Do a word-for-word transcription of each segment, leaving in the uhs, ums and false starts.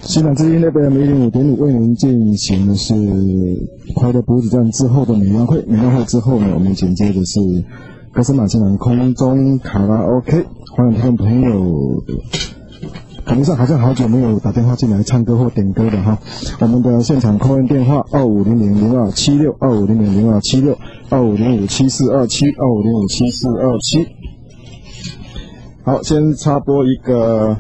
西南之音那边一零五点五为您进行的是快乐补给站之后的美妙会，美妙会之后呢，我们紧接着是歌声马戏团空中卡拉 OK， 欢迎听众朋友。感觉上好像好久没有打电话进来唱歌或点歌的哈，我们的现场 call in 电话二五零零零二七六二五零零零二七六二五零五七四二七二五零五七四二七。好，先插播一个。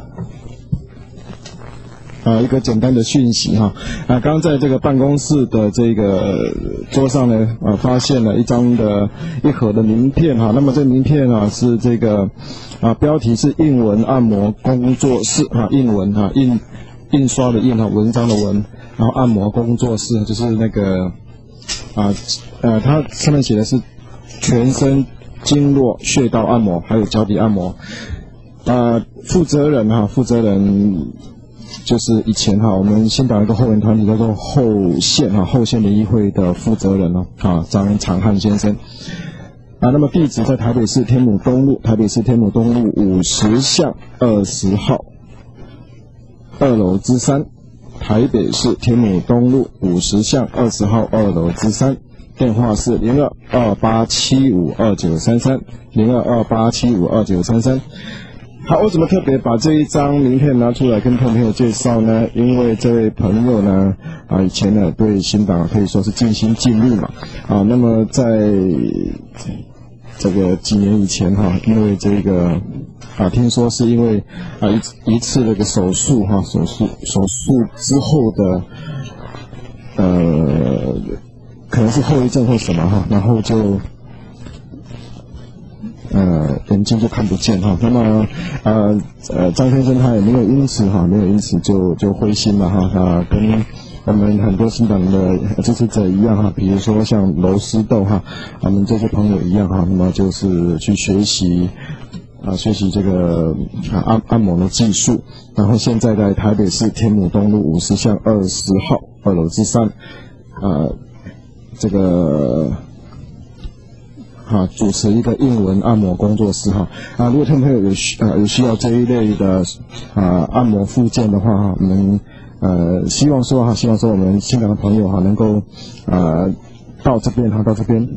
啊，一个简单的讯息哈，啊，刚刚在这个办公室的这个桌上呢，啊，发现了一张的一盒的名片哈，那么这名片啊是这个啊标题是印文按摩工作室啊，印文啊印印刷的印啊，文章的文，然后按摩工作室就是那个啊呃，它上面写的是全身经络穴道按摩，还有脚底按摩，啊，负责人哈，负责人。就是以前哈，我们新党一个后援团体叫做后线哈，后线联谊会的负责人哦，啊，张长汉先生。啊，那么地址在台北市天母东路，台北市天母东路五十巷二十号二楼之三，台北市天母东路五十巷二十号二楼之三，电话是零二二八七五二九三三零二二八七五二九三三。好，我怎么特别把这一张名片拿出来跟朋友介绍呢？因为这位朋友呢，啊，以前呢对新党可以说是尽心尽力嘛，啊，那么在这个几年以前哈，因为这个啊，听说是因为啊一一次那个手术哈，手术手术之后的呃，可能是后遗症或什么哈，然后就。呃，眼睛就看不见哈，那么呃呃，张先生他也没有因此哈，没有因此就就灰心了哈，他跟我们很多新党的支持者一样哈，比如说像娄思豆哈，我们这些朋友一样哈，那么就是去学习啊、呃，学习这个啊按按摩的技术，然后现在在台北市天母东路五十巷二十号二楼之三，呃，这个。哈，主持一个印文按摩工作室哈啊，如果听众朋友有需啊有需要这一类的啊按摩附件的话哈，我们呃希望说哈，希望说我们新港的朋友哈能够呃到这边哈，到这边。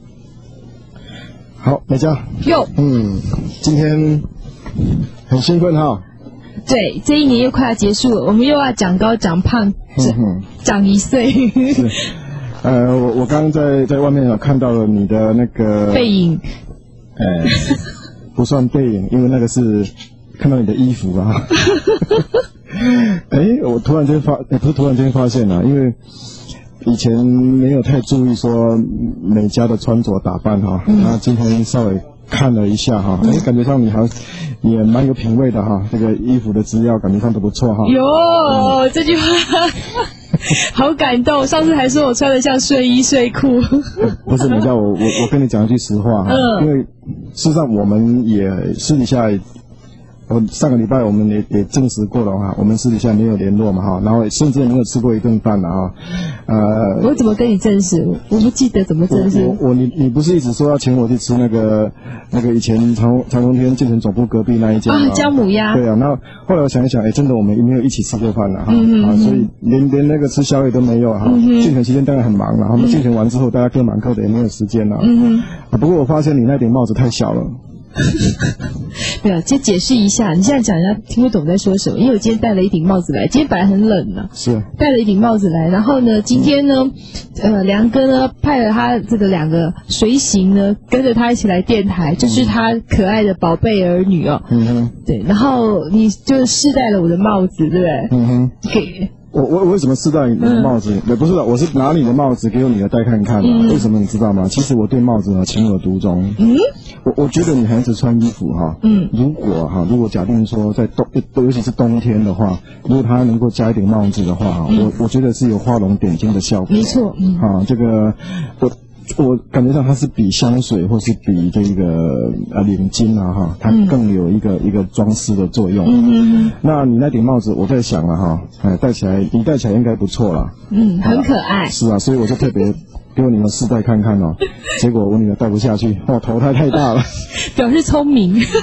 好，美嘉。 哟。嗯， 今天很兴奋哈。 对，这一年又快要结束了，我们又要长高、长胖、长长一岁。 是。呃，我我刚刚在在外面有看到了你的那个背影， 呃，不算背影，因为那个是看到你的衣服啊。哎，我突然间发，不是突然间发现了、啊，因为以前没有太注意说美嘉的穿着打扮哈、啊，嗯、那今天稍微看了一下哈、啊，哎、嗯，感觉上你好像也蛮有品味的哈、啊，这个衣服的资料感觉上都不错哈。 有、嗯、这句话。好感动！上次还说我穿得像睡衣睡裤。 不是，美嘉，我我我跟你讲一句实话哈，嗯、因为事实上我们也私底下，我上个礼拜我们也也证实过了哈，我们私底下没有联络嘛哈，然后甚至也没有吃过一顿饭了哈。呃， 我怎么跟你证实？我不记得怎么证实。 我我你你不是一直说要请我去吃那个那个以前长长荣天建成总部隔壁那一家啊姜母鸭？ 对啊，那后来我想一想，哎，真的我们没有一起吃过饭了哈，嗯、啊，所以连连那个吃宵夜都没有哈。嗯、竞选期间当然很忙了，我们竞选完之后大家各忙各的，也没有时间了。嗯啊，不过我发现你那顶帽子太小了。 没有，先解释一下，你现在讲人家听不懂在说什么，因为我今天戴了一顶帽子来，今天本来很冷呢、啊， 是戴了一顶帽子来，然后呢，今天呢，呃，梁哥呢派了他这个两个随行呢，跟着他一起来电台，这、就是他可爱的宝贝儿女哦，嗯哼，对，然后你就试戴了我的帽子，对不对？嗯哼，给。 我我为什么试戴你的帽子？也、嗯、不是的，我是拿你的帽子给我女儿戴看看、啊嗯、为什么你知道吗？其实我对帽子呢情有独钟。嗯，我我觉得女孩子穿衣服哈，嗯，如果哈，如果假定说在冬，尤其是冬天的话，如果她能够加一顶帽子的话，嗯、我我觉得是有画龙点睛的效果。 没错，嗯， 啊，这个我。我感觉上它是比香水或是比这个呃领巾啊哈，它更有一个、嗯、一个装饰的作用。嗯嗯。那你那顶帽子，我在想了哈，哎，戴起来你戴起来应该不错啦。 嗯，很可爱。 啊是啊，所以我就特别给我女儿试戴看看哦。结果我女儿戴不下去，哦，头太太大了。 表示聪明。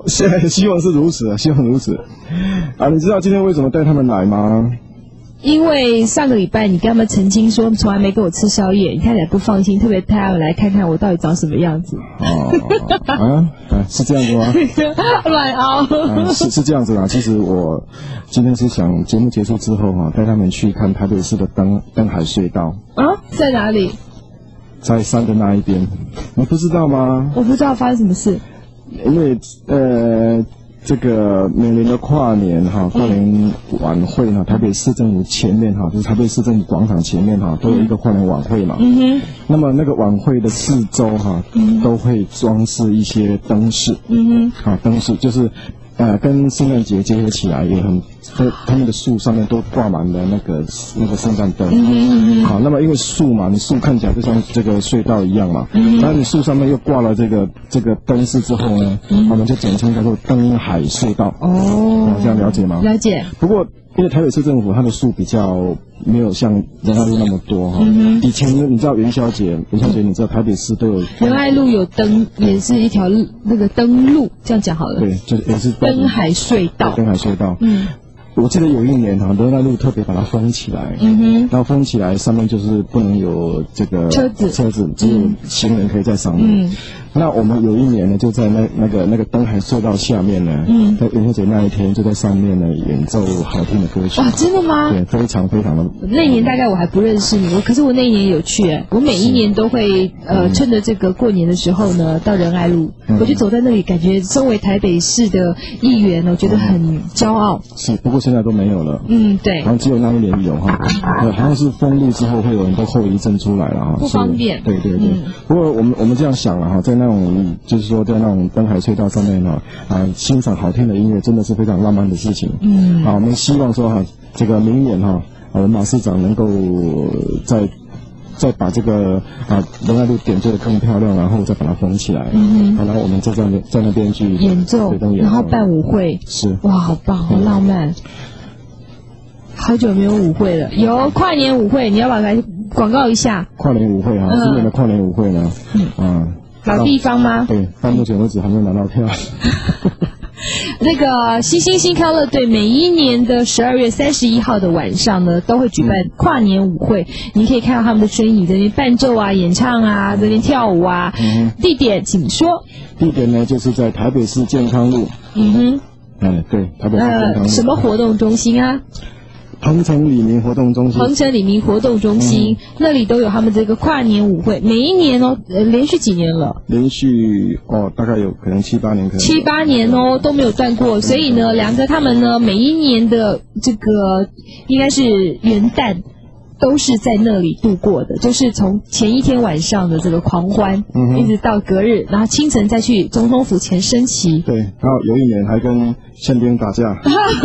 现在希望是如此，希望如此。啊，你知道今天为什么带他们来吗？ 因为上个礼拜你跟他们澄清说从来没给我吃宵夜，你看起来不放心，特别带他们来看看我到底长什么样子。 哦，啊，啊是这样子吗？ 乱凹、 啊。是是这样子啊。其实我今天是想节目结束之后哈、啊，带他们去看台北市的灯灯海隧道。 啊，在哪里？ 在山的那一边。你不知道吗？ 我不知道发生什么事。 因为呃。这个每年的跨年哈，跨年晚会呢，台北市政府前面哈，就是台北市政府广场前面哈，都有一个跨年晚会嘛。嗯哼。那么那个晚会的四周哈，嗯、都会装饰一些灯饰。嗯哼。啊，灯饰就是呃，跟圣诞节结合起来也很，他他们的树上面都挂满了那个那个圣诞灯。嗯哼嗯哼。好，那么因为树嘛，你树看起来就像这个隧道一样嘛。嗯。然后你树上面又挂了这个这个灯饰之后呢，嗯、我们就简称叫做灯海隧道。哦。这样了解吗？ 了解。 不过因为台北市政府它的树比较没有像仁爱路那么多哈。嗯、以前呢，你知道元宵节，元宵节你知道台北市都有。 仁爱路有灯，也是一条那个灯路，这样讲好了。 对，就是也是灯海隧道。 灯海隧道。嗯。我记得有一年哈，仁爱路特别把它封起来，嗯哼，然后封起来上面就是不能有这个车子， 车子只有行人可以在上面。嗯，那我们有一年呢，就在那那个那个灯海隧道下面呢，嗯，在元宵节那一天就在上面呢演奏好听的歌曲。 哇，真的吗？ 对，非常非常的。 那一年大概我还不认识你，我可是我那一年有去哎，我每一年都会呃趁着这个过年的时候呢，到仁爱路，嗯、我就走在那里，感觉身为台北市的议员，我觉得很骄傲。 是，不过现在都没有了。 嗯，对。 好像只有那一年有哈，呃，好像是封路之后会有很多后遗症出来了哈， 不方便。 对对对。嗯、不过我们我们这样想了哈，在那种就是说在那种灯海隧道上面呢，啊，欣赏好听的音乐真的是非常浪漫的事情。嗯。啊，我们希望说哈，这个明年哈，我们马市长能够在。再把这个啊仁爱路点缀的更漂亮，然后再把它封起来，嗯、然后我们再在那在那边去演奏，然后办舞会， 是哇，好棒，好浪漫。嗯、好久没有舞会了，有跨年舞会，你要不要来广告一下？ 跨年舞会啊，嗯、今年的跨年舞会呢，嗯，啊， 老地方吗？ 对，到目前为止还没有拿到票。 那个新兴新康乐队每一年的十二月三十一号的晚上呢，都会举办跨年舞会。嗯、你可以看到他们的身影在那边伴奏啊、演唱啊、在那边跳舞啊。嗯、地点请说。 地点呢，就是在台北市健康路。嗯哼。嗯，对，台北市健康路。 呃，什么活动中心啊？ 鹏城里民活动中心， 鹏城里民活动中心、嗯、那里都有他们这个跨年舞会，每一年哦，呃，连续几年了？ 连续哦，大概有可能七八年，可能七八年哦都没有断过。所以呢，梁哥他们呢，每一年的这个应该是元旦。都是在那里度过的，就是从前一天晚上的这个狂欢，嗯、一直到隔日，然后清晨再去总统府前升旗。 对，然后有一年还跟宪兵打架。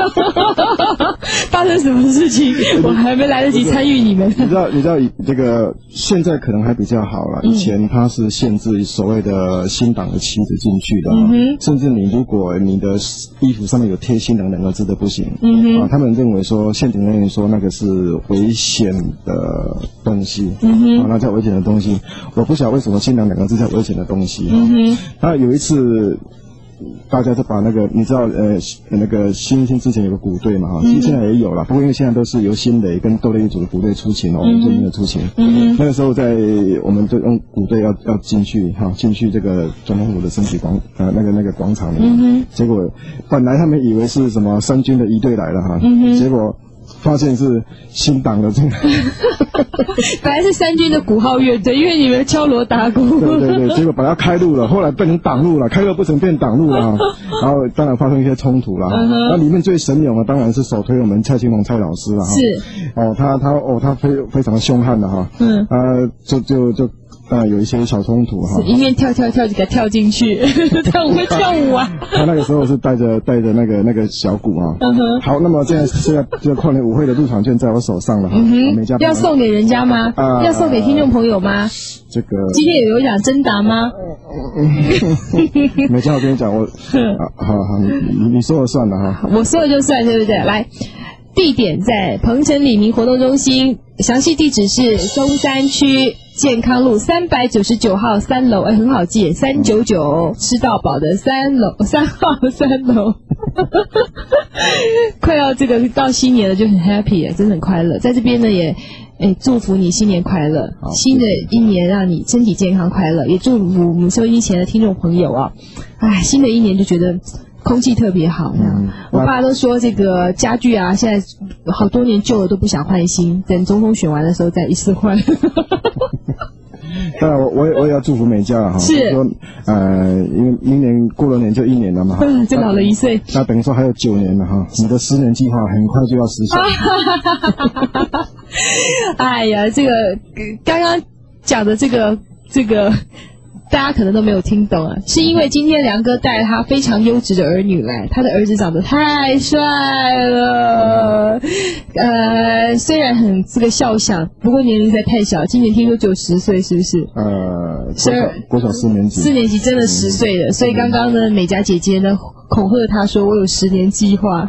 发生什么事情？我还没来得及参与你们。 你知道，你知道这个现在可能还比较好了。以前它是限制所谓的新党的旗子进去的，嗯、甚至你如果你的衣服上面有贴新党两个字都不行。嗯、啊，他们认为说宪警人员说那个是危险的东西，嗯哼，啊，那叫危险的东西。我不晓得为什么新党两个字叫危险的东西。嗯哼，那有一次。大家就把那个你知道呃那个新兴之前有个鼓队嘛哈，其实现在也有了，不过因为现在都是由新磊跟窦雷一组的鼓队出勤哦，我们最近的出勤。嗯，那个时候在我们就用鼓队要要进去哈，进去这个总统府的升旗广呃那个那个广场里面，嗯、结果本来他们以为是什么三军的一队来了哈，嗯、结果。发现是新党的这个， 本来是三军的鼓号乐队，因为你们敲锣打鼓。 对对对，结果把它开路了，后来变成党路了，开路不成变党路了，然后当然发生一些冲突了。Uh huh. 那里面最神勇的当然是首推我们蔡清龙蔡老师了哈。是。哦，他他哦他非非常凶悍的哈。嗯。啊，就就就。啊，有一些小冲突哈， 一面跳跳跳就给他跳进去，他很会跳舞啊。 他那个时候是带着带着那个那个小鼓啊。嗯哼。好，那么现在现在这个跨年舞会的入场券在我手上了哈。嗯哼。每家要送给人家吗？啊。要送给听众朋友吗？ 这个。 今天有有奖征答吗？ 每家我跟你讲，我啊好好你你说了算了哈。 我说了就算，对不对？来。 地点在鹏城里民活动中心，详细地址是中山区健康路三百九十九号三楼，哎，很好记，三九九吃到饱的三楼三号三楼。快要这个到新年了，就很 happy， 真的很快乐。在这边呢，也哎祝福你新年快乐，新的一年让你身体健康快乐，也祝福我们收音前的听众朋友啊，哎，新的一年就觉得空气特别好。嗯，我爸都说这个家具啊，现在好多年旧了都不想换新，等总统选完的时候再一次换。 当然，我我也我也要祝福美嘉了哈。 是说， 呃，因为明年过了年就一年了嘛， 嗯，就老了一岁。 那等于说还有九年了哈，你的十年计划很快就要实现。 哎呀，这个刚刚讲的这个这个。大家可能都没有听懂啊，是因为今天梁哥带了他非常优质的儿女来，他的儿子长得太帅了，呃，虽然很这个肖像，不过年龄实在太小，今年听说只有十岁，是不是？ 呃，十二，国小四年级， 四年级真的十岁了，所以刚刚呢，美嘉姐姐呢恐吓他说我有十年计划。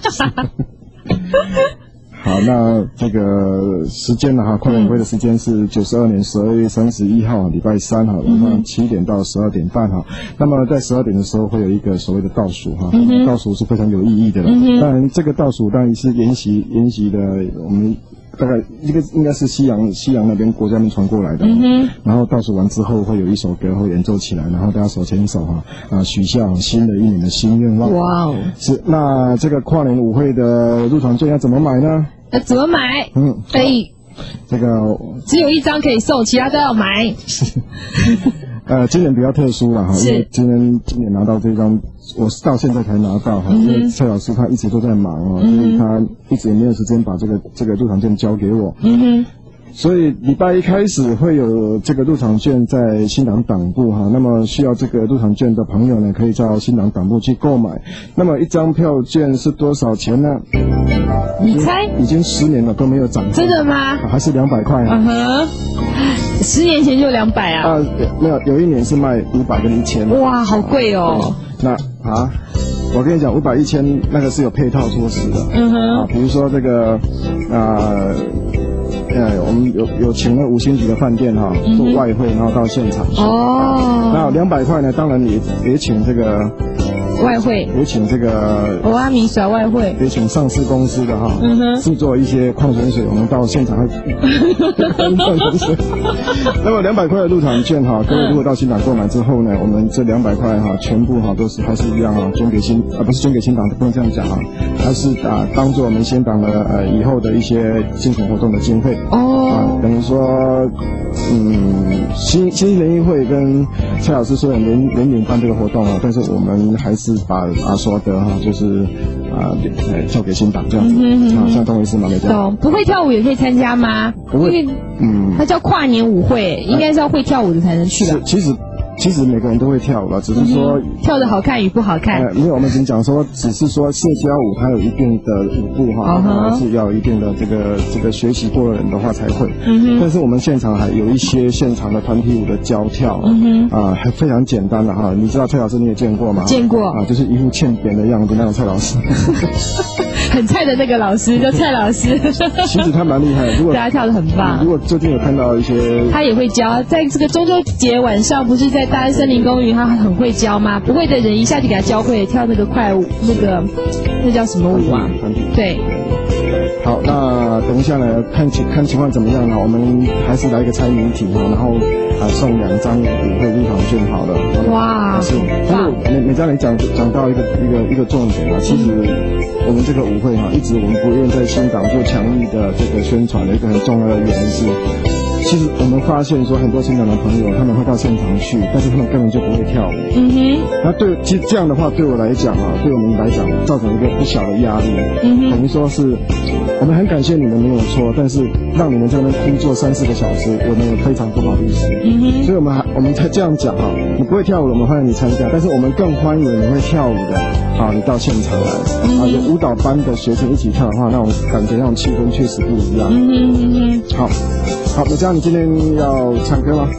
好，那这个时间呢？哈，跨年舞会的时间是九十二年十二月三十一号，礼拜三哈，晚上七点到十二点半哈。那么在十二点的时候会有一个所谓的倒数哈，嗯、倒数是非常有意义的了。嗯、当然，这个倒数当然是沿袭沿袭的我们。大概一个应该是西洋西洋那边国家那边传过来的，嗯、然后倒数完之后会有一首歌会演奏起来，然后大家手牵手哈啊许下新的一年的新愿望。哇哦！是那这个跨年舞会的入场券要怎么买呢？ 要怎么买？嗯，可以。 这个只有一张可以送，其他都要买。 呃，今年比较特殊了哈，因为今年今年拿到这张，我是到现在才拿到哈，嗯、因为蔡老师他一直都在忙哦，嗯、所以他一直也没有时间把这个这个入场券交给我。嗯哼。所以礼拜一开始会有这个入场券在新党党部哈，那么需要这个入场券的朋友呢，可以到新党党部去购买。那么一张票券是多少钱呢？ 你猜？ 已经十年了都没有涨。 真的吗？ 啊、还是两百块？嗯哼。 十年前就两百啊？ 啊，没有，有一年是卖五百跟一千。 哇，好贵哦。 那啊。我跟你讲，五百一千那个是有配套措施的。嗯哼。啊，比如说这个啊。呃，我们有有请了五星级的饭店哈，做外汇，然后到现场去。哦。那两百块呢，当然也也请这个外汇， 也请这个欧阿米耍外汇， 也请上市公司的哈，嗯哼，制作一些矿泉水，我们到现场会喝矿泉水。那么两百块的入场券哈，各位如果到新党购买之后呢，我们这两百块哈，全部哈都是还是一样啊，捐给新啊不是捐给新党，不能这样讲啊，还是啊当做我们新党的呃以后的一些精神活动的经费。哦。啊，等于说，嗯，新新联谊会跟蔡老师虽然联联名办这个活动啊，但是我们还是把阿所得哈，就是啊呃交给新党这样子。嗯哼。啊，像懂我意思吗？没这样。 懂。不会跳舞也可以参加吗？ 不会。 嗯。它叫跨年舞会，应该是要会跳舞的才能去吧？ 其实。其实每个人都会跳了，只是说、 嗯、跳的好看与不好看。 呃，没有，我们已经讲说，只是说社交舞它有一定的舞步哈，还、uh-huh. 是要有一定的这个这个学习过的人的话才会。嗯哼。但是我们现场还有一些现场的团体舞的教跳，嗯哼，啊，还非常简单的哈。你知道蔡老师你也见过吗？ 见过。 啊，就是一副欠扁的样子那种蔡老师。 很菜的那个老师叫蔡老师。 其实他蛮厉害的，如果大家跳得很棒。 如果最近有看到一些， 他也会教，在这个中秋节晚上，不是在大安森林公园，他很会教吗？不会的人一下就给他教会，跳那个快舞，那个那叫什么舞啊？对。 好，那等一下呢，看情看情况怎么样呢？我们还是来一个猜谜题哈，然后啊送两张舞会入场券好了。哇，是。但是美美嘉你讲讲到一个一个一个重点啊，其实我们这个舞会哈，一直我们不愿在新党做强力的这个宣传的一个很重要的原因是。其实我们发现说，很多新党的朋友他们会到现场去，但是他们根本就不会跳舞。嗯哼。那对，其实这样的话对我来讲啊，对我们来讲造成一个不小的压力。嗯哼。等于说是，我们很感谢你们没有错，但是让你们在那边枯坐三四个小时，我们也非常不好意思。嗯哼。所以我们还我们才这样讲啊，你不会跳舞，我们欢迎你参加，但是我们更欢迎你会跳舞的，好，你到现场来。嗯、啊，有舞蹈班的学生一起跳的话，那种感觉那种气氛确实不一样。嗯哼嗯哼。好。好，美嘉，你今天要唱歌吗？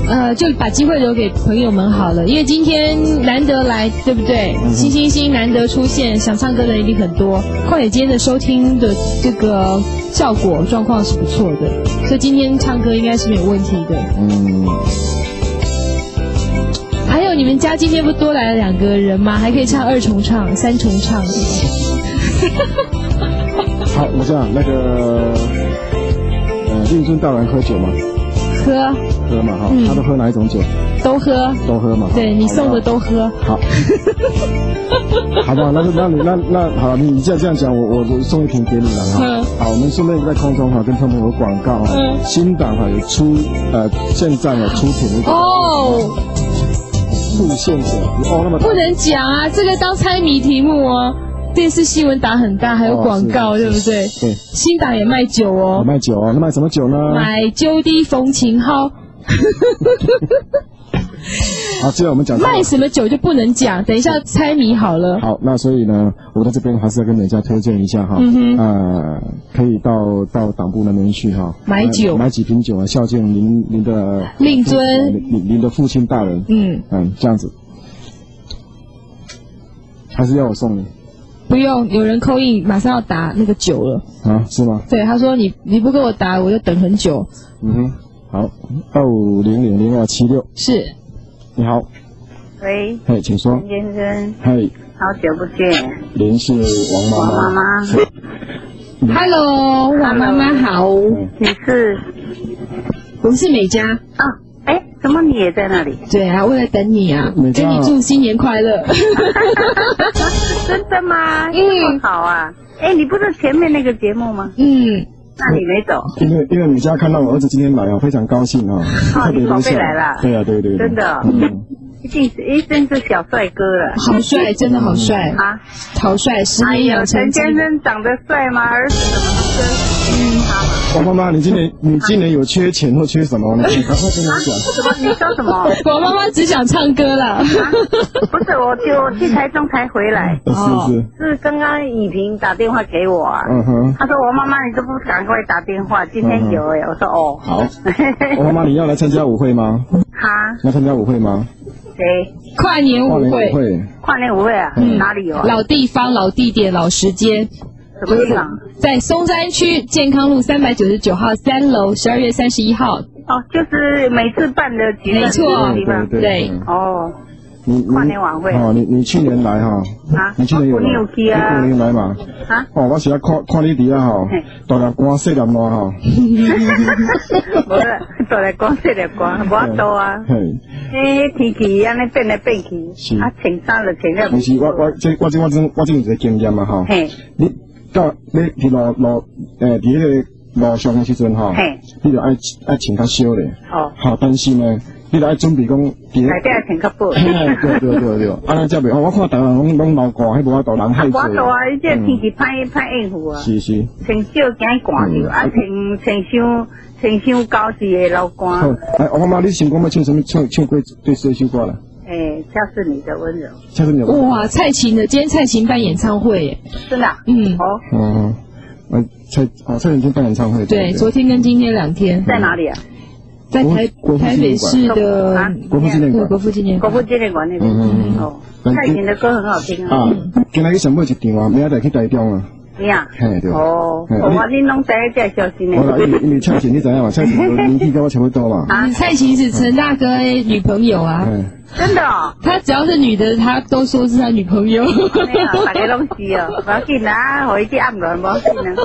呃，就把机会留给朋友们好了，因为今天难得来，对不对？ 嗯、 新星星难得出现，想唱歌的人一定很多。况且今天的收听的这个效果状况是不错的，所以今天唱歌应该是没有问题的。嗯。还有你们家今天不多来了两个人吗？还可以唱二重唱、三重唱。 好，我这样那个呃，令尊大人喝酒吗？ 喝。 喝嘛哈，嗯、他都喝哪一种酒？ 都喝。 都喝嘛。 对你送的都喝。 好。好吧，那就那你那那好，你你这样这样讲，我我我送一瓶给你了哈。嗯。好，我们顺便在空中哈跟他们有广告哈，嗯、新档哈有出呃现在有出品一个哦。路线酒哦，那么不能讲啊，这个当猜谜题目哦。电视新闻打很大，还有广告，哦、对不对？对。新档也卖酒哦。 也卖酒哦，那卖什么酒呢？ 买鸠滴风琴号。 好，既然我们讲卖什么酒就不能讲，等一下猜谜好了。 好，那所以呢，我在这边还是要跟大家推荐一下哈，嗯哼呃，可以到到党部那边去哈， 买酒， 买几瓶酒啊，孝敬您您的令尊， 您您的父亲大人，嗯嗯，这样子，还是要我送你？ 不用，有人扣印，马上要打那个酒了。 啊，是吗？ 对，他说你你不给我打，我就等很久。 嗯哼。好，二五零零零二七六是， 你好， 喂， 嘿，请说， 陈先生， 嘿， 好久不见， 您是王妈妈， 王妈妈 ，Hello， 王妈妈好， 你是， 我们是美嘉啊，哎，怎么你也在那里？ 对啊，为了等你啊，跟你祝新年快乐， 真的吗？嗯，好啊，哎，你不是前面那个节目吗？嗯。那你没走， 因为因为你家看到我儿子今天来啊，非常高兴啊， 哦，你宝贝来了， 对啊，对对， 真的，嗯，一定是一定是小帅哥了， 好帅，真的好帅啊，好帅，十年养成。 陈先生长得帅吗？儿子怎么跟嗯他嘛？ 王妈妈，你今年你今年有缺钱或缺什么？你赶快跟我讲。 什么？你说什么？ 我妈妈只想唱歌了。 不是，我就我去台中才回来。 是是。 是刚刚以萍打电话给我啊。嗯哼。她说我妈妈你都不赶快打电话，今天有哎。我说哦。 好。我妈妈你要来参加舞会吗？ 哈。 要参加舞会吗？ 谁？ 跨年舞会。 跨年舞会啊？嗯。哪里有啊？ 老地方、老地点、老时间。 什么地方？ 在松山区健康路三百九十九号三楼，十二月三十一号。 哦，就是每次办的举办的地方。 对。 哦。跨年晚会。 哦，你你去年来哈？ 啊。 你去年有来？ 你有去啊？ 你去年来嘛？啊。哦，我是来看看你伫啊吼，大粒歌细粒歌吼。 无啦，大粒歌细粒歌，无法度啊。嘿。诶，天气安尼变来变去，啊，穿衫就穿了。 不是，我我这我这我这我这有一个经验嘛吼。嘿。你到你去路路诶，伫迄个路上的时阵吼，你就爱爱穿较少咧。哦。好，但是呢，你就爱准备讲。内底爱穿较薄。 嘿，对对对对，安尼才袂好。我看台湾拢拢流汗，迄无法度人害死。无法度啊！你这天气歹歹应付啊。 是是。 穿少惊寒着，啊穿穿伤穿伤高是会流汗。 好，来，我妈妈，你想讲要唱什么？唱唱歌对谁首歌啦？ 诶，像是你的温柔。 像是你的温柔。 哇，蔡琴的，今天蔡琴办演唱会耶。 真的？嗯。哦。 嗯。呃，蔡哦，蔡琴今天办演唱会。 对，昨天跟今天两天。 在哪里啊？ 在台台北市的国父纪念馆。 国父纪念馆。 国父纪念馆那边。嗯嗯。哦。蔡琴的歌很好听啊。 啊，今仔去上尾一场啊，明仔载去台中啊。 你啊？嘿对。哦，我恁拢知这消息呢。 我啦，因为因为蔡琴你知影嘛？蔡琴年纪跟我差不多嘛。 啊，蔡琴是陈大哥的女朋友啊。 真的哦。他只要是女的，他都说是他女朋友。 大家拢是哦，不要紧啦，互伊去暗恋，无要紧啦。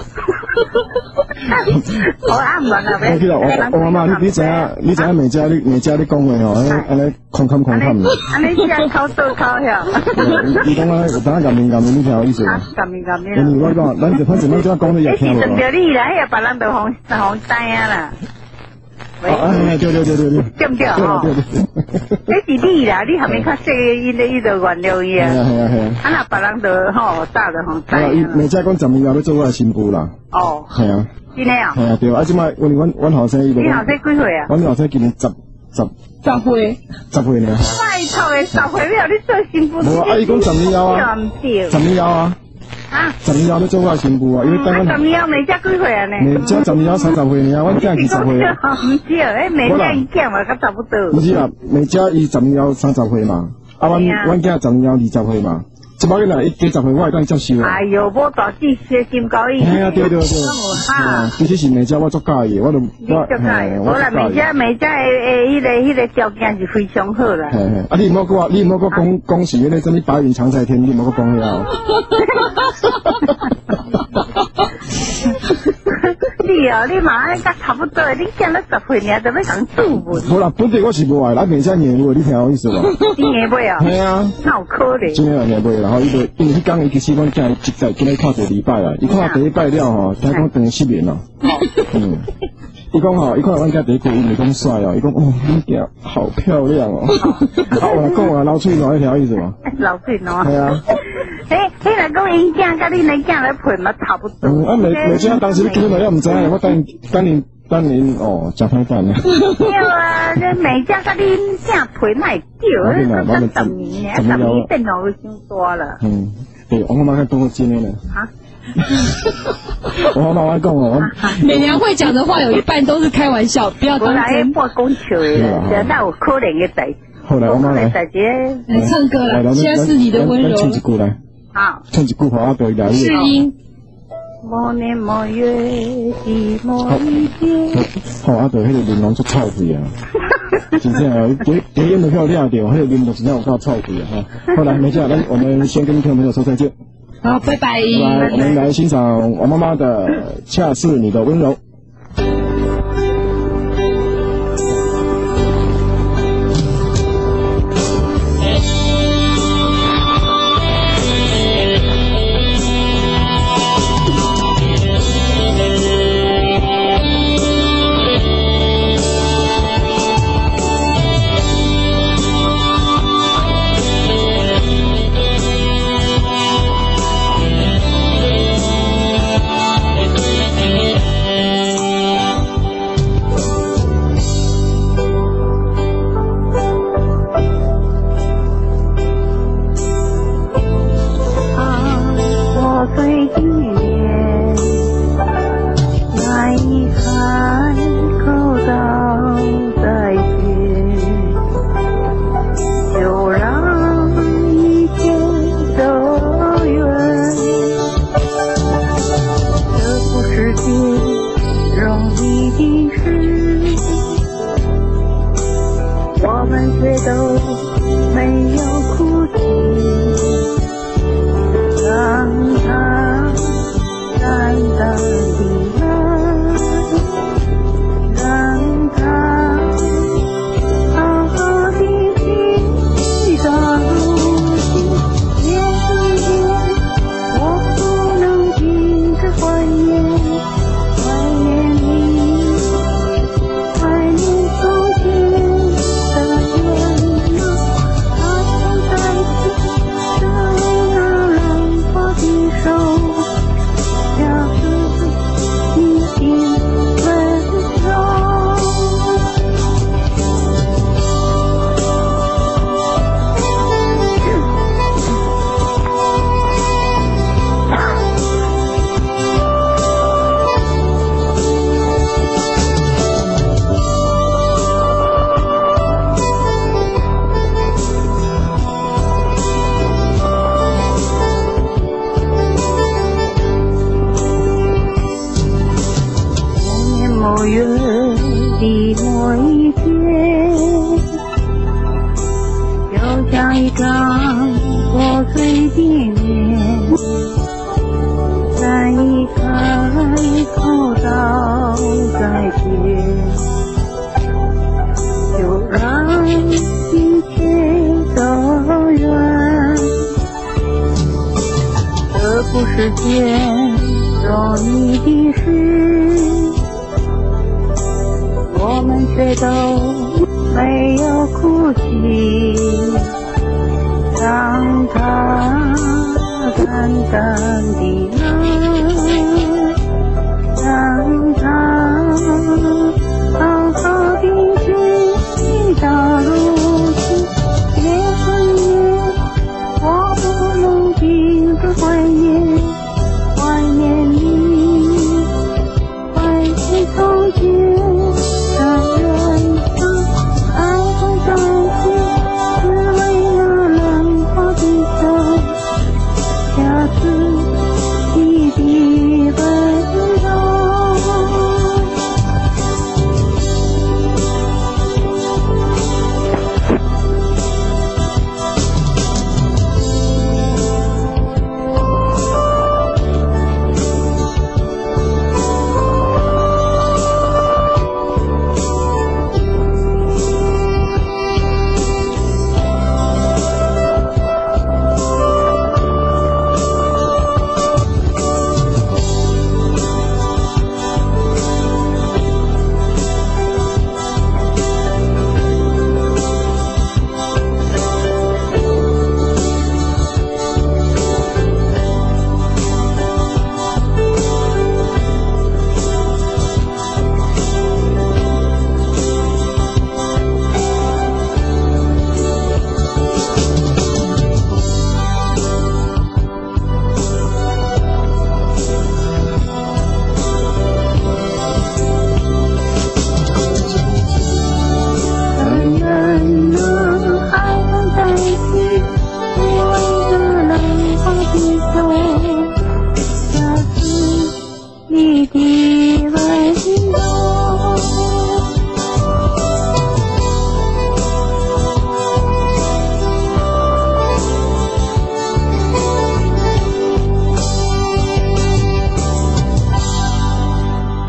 我暗恋啦， 别。我记得我我妈妈，你你知影你知影美嘉你美嘉你讲话吼，安尼空空空空的。 安尼像口倒口晓。 你讲啊，有当下夹面夹面，你听有意思吗？ 夹面夹面。 因为我讲，咱就反正咱这样讲你也听无。 你是着你啦，迄个别人就红红知啊啦。 啊，对对对对对。 对不对吼？对对对。你是你啦，你还没较细，伊咧伊就原谅伊啊。系啊系啊系啊。啊那别人就吼早就红知。啊， 伊美嘉讲十年后要做我的新妇啦。 哦。 系啊。 真诶啊？ 系啊对啊，啊即摆阮阮阮后生伊就。 你后生几岁啊？ 阮后生今年十十。 十岁。 十岁呢。 拜托诶，十岁了，你做新妇。 无啊，伊讲十年后啊。十年后啊。 啊， 十二后要做我新妇啊，因为等十二后美家几岁啊呢？ 美家十二后三十岁呢，我囝二十岁。 唔是啊，诶，美家伊囝嘛，佮差不多。 不是啊，美家伊十二后三十岁嘛，啊，阮阮囝十二后二十岁嘛。一百个人一几十岁，我会当接受啊。 哎呦，无大志学金高义。 哎呀，对对对。啊，其实是美家我足介意，我都我足介意。无啦，美家美家诶诶，迄个迄个条件是非常好啦。 嘿嘿，啊，你唔好讲，你唔好讲讲是迄个什么白云常在天，你唔好讲遐。 是啊，你嘛安甲差不多，你见了十岁尔，就要讲注文。 无啦，本地我是无爱，咱美家年尾，你听我意思无？ 你年尾啊？ 系啊。 那有可能。 真诶年尾，然后伊就因为迄讲伊其实阮囝一在今日看第二礼拜啦，伊看第一拜了吼，听讲等于失眠啦。嗯。伊讲吼，伊看阮囝第一句，伊就讲帅哦，伊讲哦，你囝好漂亮哦。啊，我来讲啊，老嘴喏，你听意思无？ 老嘴喏。 系啊。 诶，迄来讲，因囝甲你那囝来配嘛差不多。 嗯，啊，美美姐当时你根本也唔知，我等等你等你哦，食歹饭啊。 对啊，这美姐甲你囝配乃对，那才十年，十年电脑就伤大了。 嗯，对，我妈妈讲我真的呢。啊？我妈妈讲哦， 美娘会讲的话有一半都是开玩笑，不要当真。 我来讲笑的，那有可能的代。 后来我妈来， 来唱歌了，现在是你的温柔。 唱一句来。 好， 唱一句好啊，对来。 试音。 某年某月的某一天。 好啊，对，迄个玲珑足臭屁啊！真正啊，电电影都漂亮点，迄个玲珑真正有够臭屁啊！哈，后来没事，那我们先跟听众朋友说再见。 好，拜拜。 来，我们来欣赏王妈妈的《恰似你的温柔》。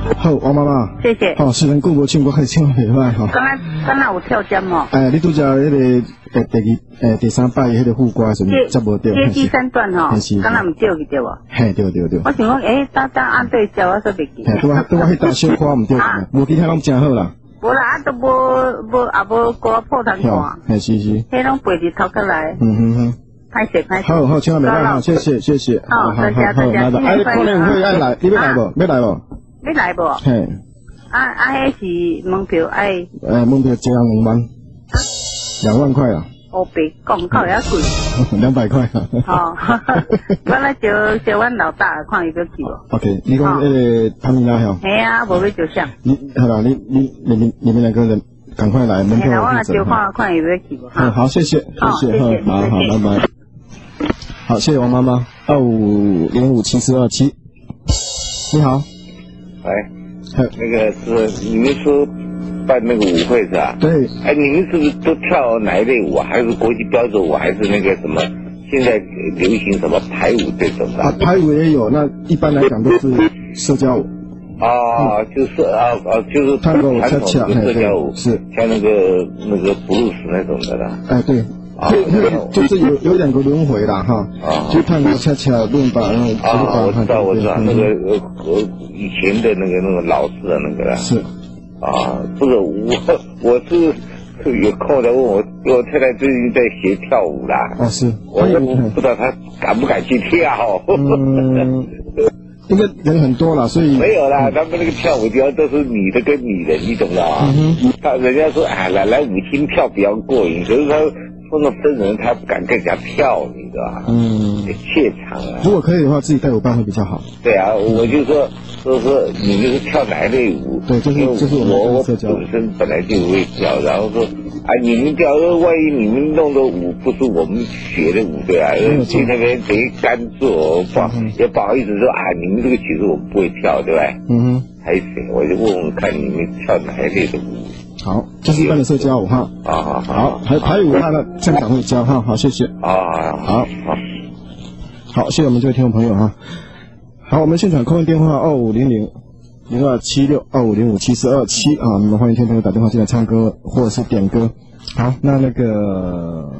好，王妈妈， 谢谢。 好，虽然讲无唱歌，可是唱袂歹哈。 刚才刚才有跳针哦。 哎，你拄只迄个呃第二呃第三摆迄个副歌什么接无对？ 接第三段吼，刚才唔对去对无？ 嘿，对对对。 我想讲，诶，当当按对叫我说袂记。 嘿，拄我拄我迄段小歌唔对，无其他拢真好啦。 无啦，啊都无无也无歌破通看。 嘿，是是。 迄拢背伫头壳来。 嗯哼哼。 拍摄拍摄。 好好，千万袂歹哈，谢谢谢谢。 好，大家大家。 哎，你可能会爱来，你要来无？要来无？ 要来无？ 嘿。 啊啊，迄是门票爱。 呃，门票一人两万。两万块啊。 哦，别广告也贵。 两百块。 好，我来招招阮老大，看伊要去无。 OK， 你讲迄个潘明拉吼。 系啊，无要招相。 你好啦，你你你们你们两个人赶快来，门票我我来招看看伊要去无。 嗯，好，谢谢，谢谢，好好，拜拜。好，谢谢王妈妈，二五零五七四二七。你好。 哎，那个是你们说办那个舞会是吧？ 对。 哎，你们是不是都跳哪一类舞啊？还是国际标准舞，还是那个什么？现在流行什么排舞这种的？ 啊，排舞也有，那一般来讲都是社交舞。 啊，就是啊啊，就是探戈舞、恰恰， 社交舞是像那个那个布鲁斯那种的啦。 哎，对。啊，就是有有两个轮回啦哈，啊，就探戈、恰恰、伦巴，然后啊，我知道我知道那个呃以前的那个那个老式的那个啦。是。啊，不是我我是有空的问我，我太太最近在学跳舞啦。 哦，是。 我不知道她敢不敢去跳。 嗯。应该人很多了，所以没有啦。他们那个跳舞地方都是女的跟女人，你懂的啊。嗯、他人家说，哎，来来舞厅跳比较过瘾，可是他碰到真人，他不敢跟人家跳，你知道吧？嗯，怯场啊。 如果可以的话，自己带舞伴会比较好。 对啊，我就说说说你们是跳哪一类舞？ 对，就是就是我我本身本来就会跳，然后说，啊，你们跳，万一你们弄的舞不是我们学的舞，对啊，去那边贼干做，不好也不好意思说啊，你们这个曲子我不会跳，对吧？嗯哼，还行，我就问问看你们跳哪一类的舞。 好，这是一般的社交舞哈。啊好好，还排舞他呢，现场会教哈。好，谢谢。啊好好好，谢谢我们这位听众朋友哈。好，我们现场空运电话二五零零零二七六二五零五七四二七啊，你们欢迎听众朋友打电话进来唱歌或者是点歌。好，那那个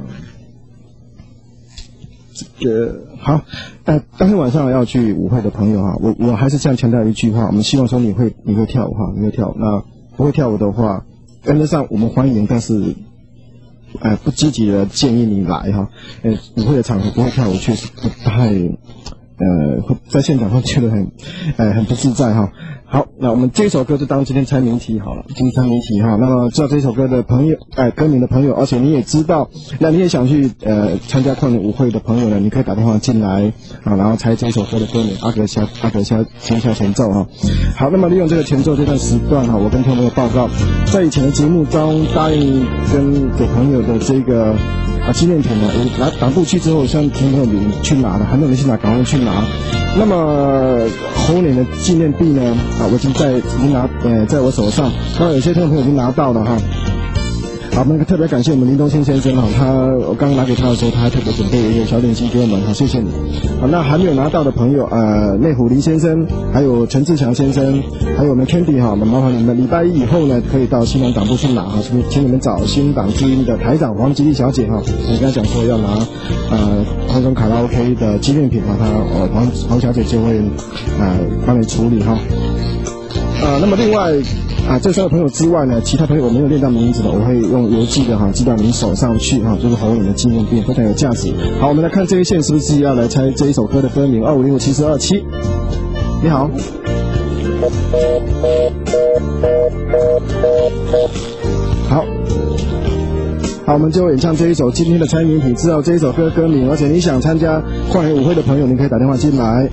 这个好，呃，当天晚上要去舞会的朋友哈，我我还是这样强调一句话，我们希望说你会你会跳舞哈，你会跳舞。那不会跳舞的话，原则上我们欢迎，但是呃不积极的建议你来哈。呃，舞会的场合不会跳舞确实不太。呃，在现场会觉得很，呃，很不自在哈。好，那我们这首歌就当今天猜谜题好了，今天猜谜题哈。那么知道这首歌的朋友，哎，歌名的朋友，而且你也知道，那你也想去呃参加跨年舞会的朋友呢，你可以打电话进来啊，然后猜这首歌的歌名，阿格夏阿格夏天下前奏哈。好，那么利用这个前奏这段时段哈，我跟听众朋友报告，在以前的节目中答应跟给朋友的这个。啊，纪念品呢？我拿党部去之后，像听朋友你去拿了，还没有人去拿，赶快去拿。那么猴年的纪念币呢？啊，我已经在已经拿，呃，在我手上。那有些听众朋友已经拿到了哈。好，那个特别感谢我们林东信先生哈，他我刚刚拿给他的时候，他还特别准备一个小点心给我们，好，谢谢你。好，那还没有拿到的朋友，呃，内湖林先生，还有陈志强先生，还有我们 Candy 哈，我们麻烦你们礼拜一以后呢，可以到新南党部去拿哈，请请你们找新党之音的台长黄吉利小姐哈，我跟她讲说要拿呃空中卡拉 OK 的纪念品哈，她呃黄黄小姐就会呃帮你处理哈。呃，那么另外啊，这三个朋友之外呢，其他朋友我没有念到名字的，我会用邮寄的哈寄到您手上去哈，就是猴年的纪念币，非常有价值。好，我们来看这一线是不是要来猜这一首歌的歌名？二五零五七四二七，你好。好，好，我们就演唱这一首今天的猜谜题，知道这一首歌歌名，而且你想参加跨年舞会的朋友，您可以打电话进来。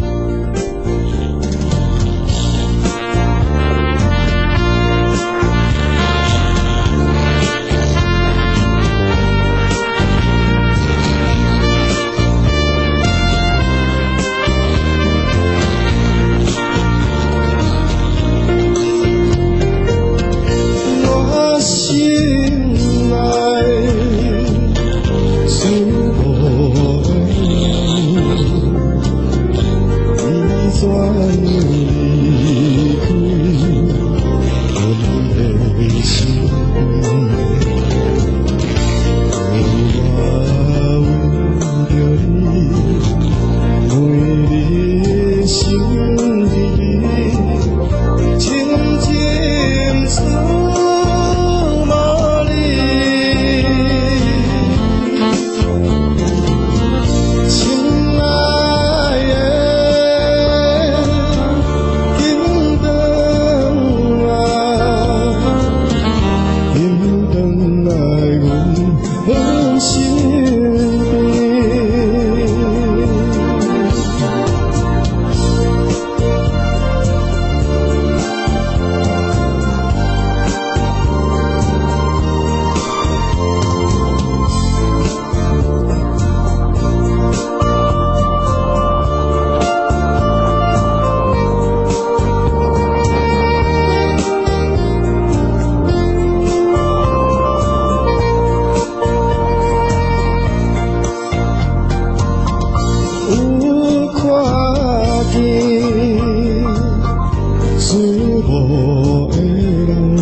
无的人，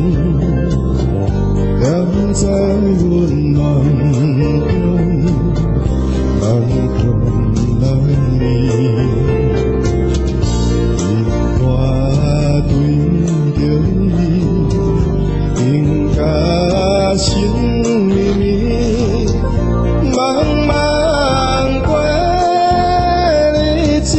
站在阮梦中，人困难眠，一花对着你，应甲心绵绵，茫茫过日子。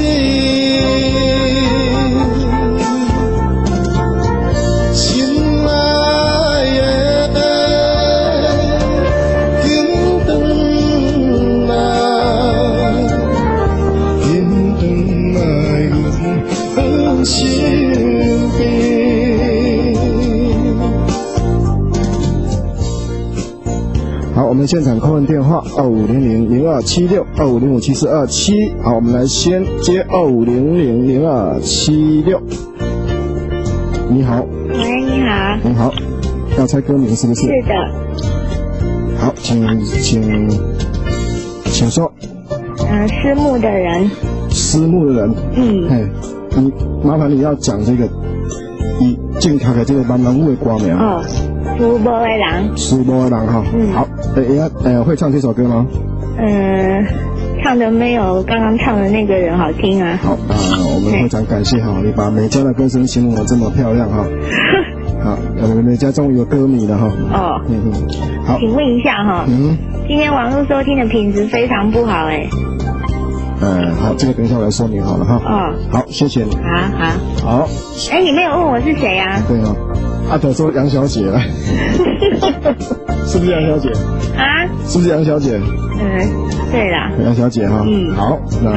好，我们现场扣问电话二五零零零二七六二五零五七四二七。好，我们来先接二五零零零二七六。你好。 喂，你好。 你好，要猜歌名是不是？ 是的。 好，请请请说。 嗯，失目的人。 失目的人。 嗯。 嘿，你麻烦你要讲这个以正确的这个闽南语的歌名。 哦。失目的人。 失目的人哈。嗯。好，诶，要呃会唱这首歌吗？ 嗯，唱的没有刚刚唱的那个人好听啊。 好啊，我们非常感谢哈，你把美嘉的歌声形容得这么漂亮哈。好，我们美嘉终于有歌迷了哈。哦。嗯嗯。好。 请问一下哈。嗯。今天网络收听的品质非常不好哎。 呃，好，这个等一下我来说明好了哈。哦。好，谢谢你。 好好。 好。 哎，你没有问我是谁啊？ 对啊。阿德说杨小姐了。是不是杨小姐？啊？是不是杨小姐？ 嗯，对啦。 杨小姐哈。嗯。好，那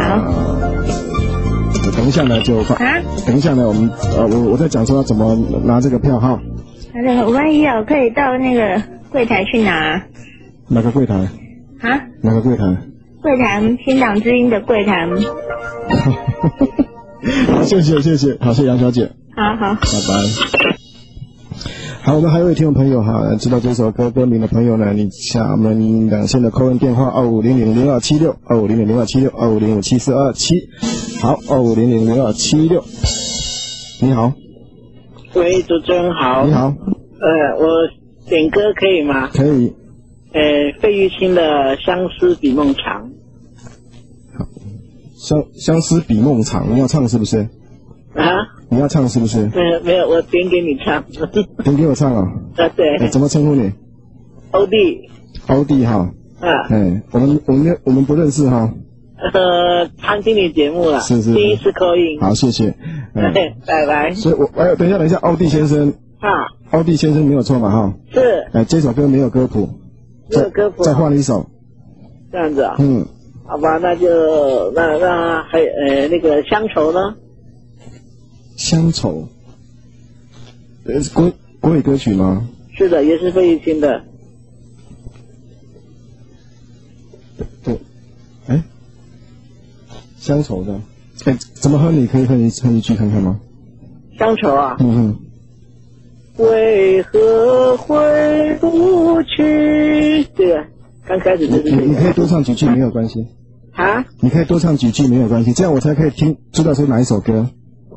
等一下呢就发。啊？等一下呢，我们呃，我我在讲说要怎么拿这个票哈。 那个我万一有可以到那个柜台去拿。 哪个柜台？ 啊？ 哪个柜台？ 柜台，新党之音的柜台。 好，谢谢谢谢，好，谢谢杨小姐。 好好。 拜拜。好，我们还有一位听众朋友哈，知道这首歌歌名的朋友呢，你下我们两线的扣问电话二五零零零二七六二五零零零二七六二五零五七四二七。好，二五零零零二七六。你好。 喂，主持人好。 你好。 呃，我点歌可以吗？ 可以。 呃，费玉清的《相思比梦长》。 好，相相思比梦长，你要唱是不是？ 啊？ 你要唱是不是？ 没有没有，我点给你唱。 点给我唱啊？ 啊，对。 欸、怎么称呼你？ 欧弟。欧弟哈。啊。哎，我们我们我们不认识哈。 呃，常听你节目了。 是是。 第一次扣音。 好，谢谢。 嗯、拜拜。 所以我哎，等一下等一下，欧弟先生。啊。欧弟先生没有错嘛哈？ 是。 哎，这首歌没有歌谱。 没有歌谱。 再换一首。 这样子啊。嗯。好吧，那就那那还呃那个乡愁呢？ 乡愁。呃，是国国语歌曲吗？ 是的，也是费玉清的。 对，哎，乡愁的，哎，怎么哼？你可以哼一哼一句看看吗？ 乡愁啊。 嗯哼。 为何回不去？对啊，刚开始就是这个。 你可以多唱几句没有关系。 啊？ 你可以多唱几句没有关系，这样我才可以听知道是哪一首歌。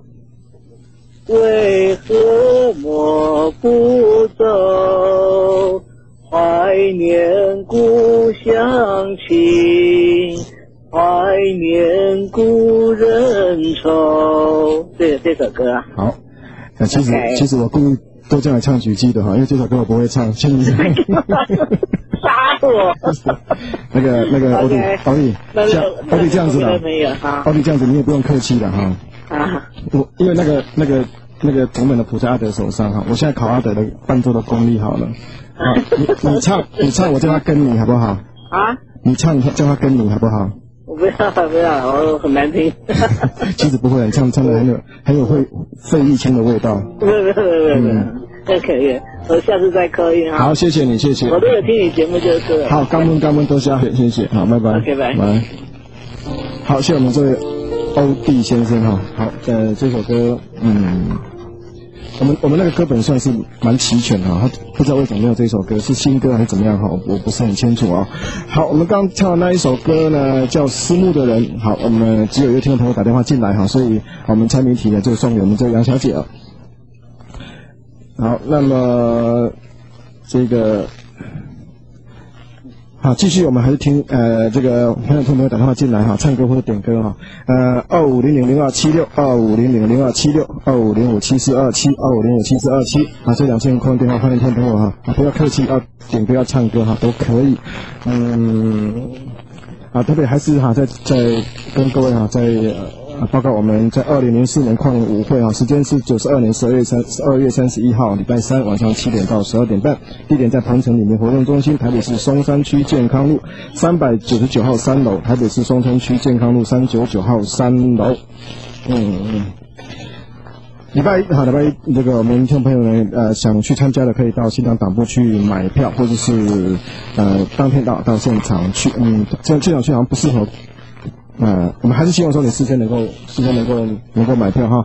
为何默不走？怀念故乡情，怀念故人愁。对，这首歌啊。 好，呃、其实、okay. 其实我故意都这样来唱几句的哈，因为这首歌我不会唱，请你。 杀我！ 那个那个欧弟欧弟，像欧弟这样子的，欧弟这样子你也不用客气的哈。啊。我因为那个那个那个总本的谱在阿德手上哈，我现在考阿德的伴奏的功力好了。啊，你你唱你唱，我叫他跟你好不好？啊？你唱叫他跟你好不好？ 我不要不要，我很难听。 其实不会，你唱唱的很有很有会费玉清的味道。 没有没有没有没有。这可以，我下次再扣音哈。 好，谢谢你，谢谢。 我都有听你节目就是了。 好，感恩感恩，多谢谢谢，好，拜拜。 OK， 拜拜。好，谢谢我们这位欧弟先生哈。好，呃，这首歌，嗯，我们我们那个歌本算是蛮齐全的哈，不知道为什么没有这首歌，是新歌还是怎么样哈？我不是很清楚啊。好，我们刚刚唱的那一首歌呢，叫《思慕的人》。好，我们只有一位听众朋友打电话进来哈，所以我们猜谜题呢就送给我们这位杨小姐了。 好，那么这个。好，继续，我们还是听呃这个朋友朋友打电话进来哈，唱歌或者点歌哈，呃二五零零零二七六二五零零零二七六二五零五七四二七二五零五七四二七啊，这两线空电话欢迎听朋友哈，啊不要客气，要点歌要唱歌哈都可以，嗯啊特别还是哈在在跟各位哈在呃报告我们在二零零四年跨年舞会哈，时间是九十二年十二月三十二月三十一号礼拜三晚上七点到十二点半，地点在鹏城里面活动中心，台北市松山区健康路三百九十九号三楼，台北市松山区健康路三九九号三楼。嗯嗯。礼拜一，好，礼拜一，这个我们听众朋友呢，呃，想去参加的可以到新党党部去买票，或者是呃当天到到现场去。嗯，这样现场去好像不适合。呃，我们还是希望说你事先能够事先能够能够买票哈。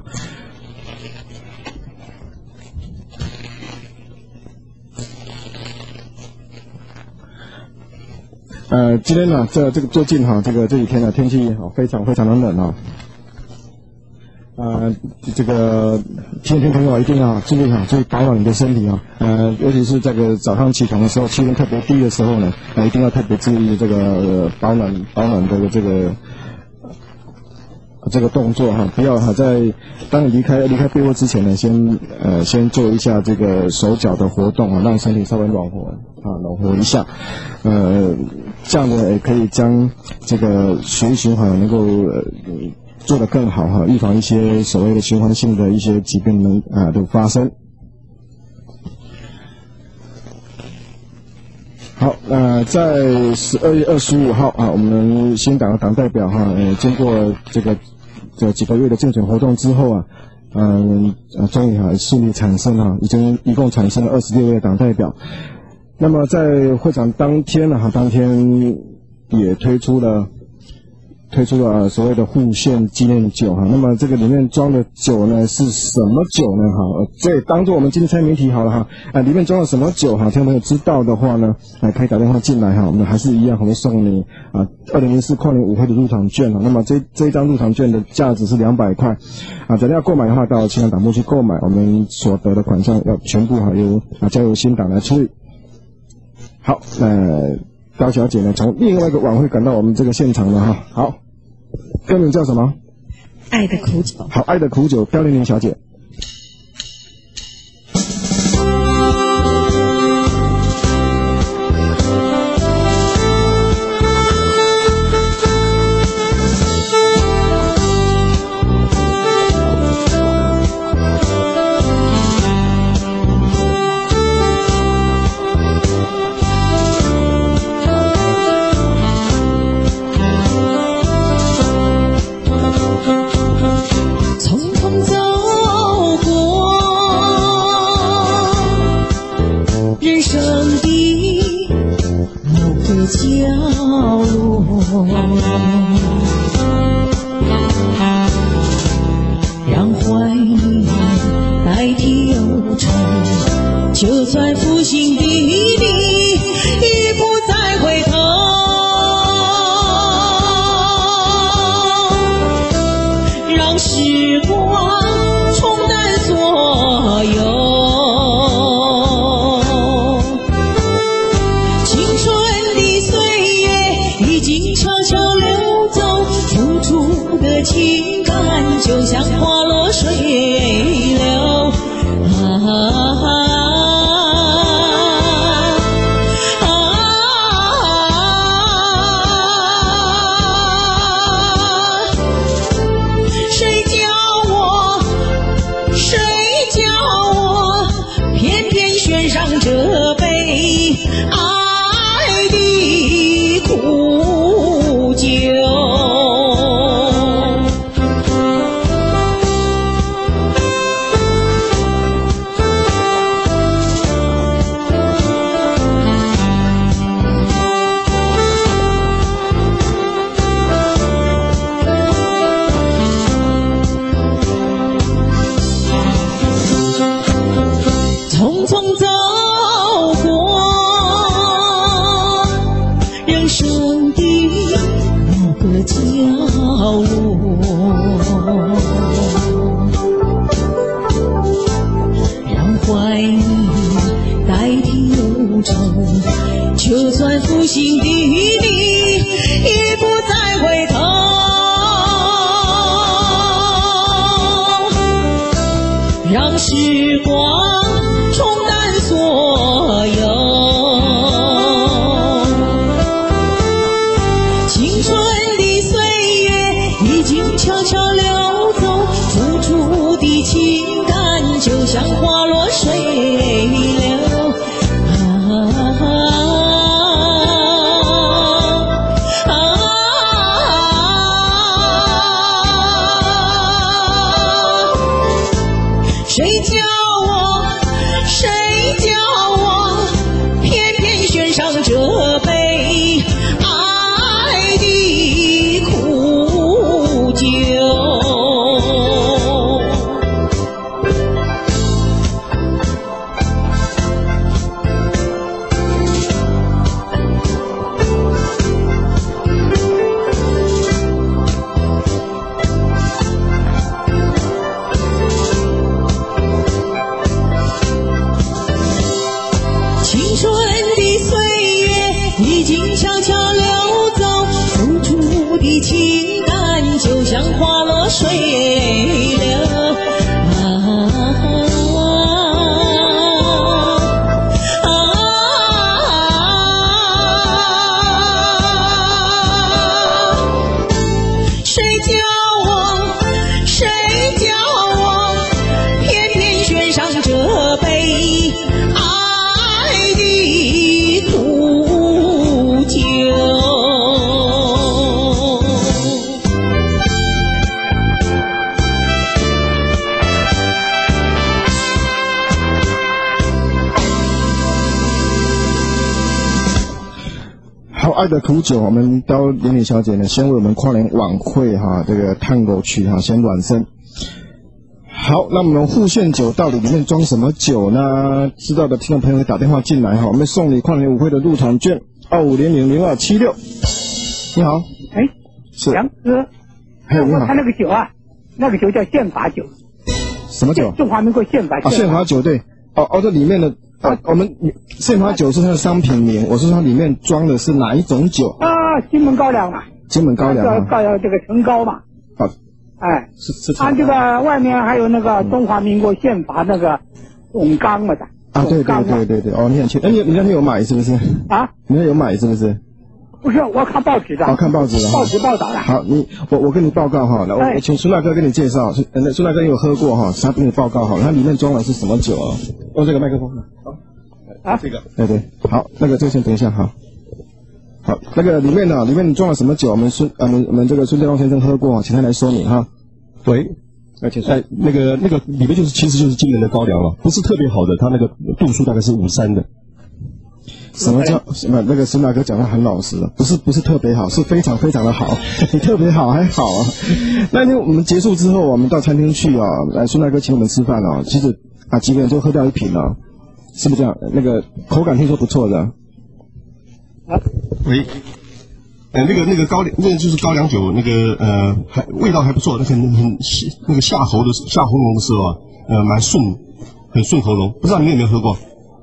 呃，今天呢，这这个最近哈，这个这几天呢，天气好非常非常的冷啊。呃，这个听众朋友一定要注意哈，注意保暖你的身体啊。呃，尤其是这个早上起床的时候，气温特别低的时候呢，呃，一定要特别注意这个、呃、保暖保暖的这个。这个动作哈，不要哈在当你离开离开被窝之前呢，先呃先做一下这个手脚的活动啊，让身体稍微暖和啊暖和一下，呃这样呢也可以将这个血液循环能够呃做得更好哈，预防一些所谓的循环性的一些疾病能啊的发生。好，呃，在十二月二十五号啊，我们新党的党代表哈，呃，经过这个这几个月的竞选活动之后啊，嗯、呃，呃，终于哈顺利产生哈，已经一共产生了二十六位党代表。那么在会长当天呢，哈，当天也推出了。推出了所谓的护县纪念酒哈，那么这个里面装的酒呢是什么酒呢哈？这当做我们今天猜谜题好了哈。啊，里面装了什么酒哈？听众朋友知道的话呢，啊可以打电话进来哈，我们还是一样会送你啊二零零四跨年舞会的入场券哈。那么这这一张入场券的价值是两百块，啊，假如要购买的话，到青党党部去购买，我们所得的款项要全部哈由啊交由新党来处理。好，呃。高小姐呢，从另外一个晚会赶到我们这个现场了哈。好，歌名叫什么？ 爱的苦酒。 好，爱的苦酒，刁玲玲小姐。 角落，让怀念代替忧愁，就算负心的你已不再回头，让时光冲淡所有。情感就像花落水流，啊啊啊谁叫我，谁叫我，偏偏选上这杯爱的苦酒。匆匆走过人生时光冲淡所有，青春的岁月已经悄悄流走，付出的情感就像花落水流。谁叫我，谁叫我，偏偏选上这杯爱的苦酒。青春的岁月已经悄悄流走，付出的情感就像花落水流。啊啊啊！谁叫我，谁叫我，偏偏选上这杯爱的苦酒。 好，爱的苦酒，我们到玲玲小姐呢，先为我们跨年晚会哈，这个探戈曲哈，先暖身。好，那我们护县酒到底里面装什么酒呢？知道的听众朋友可以打电话进来哈，我们送你跨年舞会的入场券二五零零零二七六。你好， 哎， 是杨哥， 嘿，你好他，那个酒啊，那个酒叫宪法酒， 什么酒？ 中华民国宪法啊，宪法酒对，哦哦，这里面的啊，我们宪法酒是它的商品名，我是说它里面装的是哪一种酒？ 啊，金门高粱嘛， 金门高粱叫啊， 高粱这个陈高嘛， 啊， 哎， 是是它这个外面还有那个中华民国宪法那个总纲嘛的。 啊，对对对对对，哦，你很清，哎，你你那天有买是不是？ 啊， 你那有买是不是？ 不是，我看报纸的。 哦，看报纸的哈。 报纸报道的。 好，你我我跟你报告哈，来，我哎我请孙大哥跟你介绍，是呃，孙大哥有喝过哈，他跟你报告好了，它里面装的是什么酒啊？用这个麦克风。好， 啊， 这个。对对，好，那个这个先等一下哈。好，那个里面呢，里面装了什么酒？我们孙呃，我们我们这个孙建龙先生喝过，请他来说明哈。 喂， 那请说。 哎，那个那个里面就是其实就是金门的高粱了，不是特别好的，它那个度数大概是五三的。 什么叫什么？那个孙大哥讲的很老实了，不是不是特别好，是非常非常的好。你特别好还好啊。那天我们结束之后，我们到餐厅去啊，来孙大哥请我们吃饭啊，其实啊几个人就喝掉一瓶啊，是不是这样？那个口感听说不错的。 啊， 喂，呃，那个那个高粱，那个就是高粱酒，那个呃，还味道还不错，那很很那个下喉的下喉咙的时候啊，呃，蛮顺，很顺喉咙。不知道你们有没有喝过？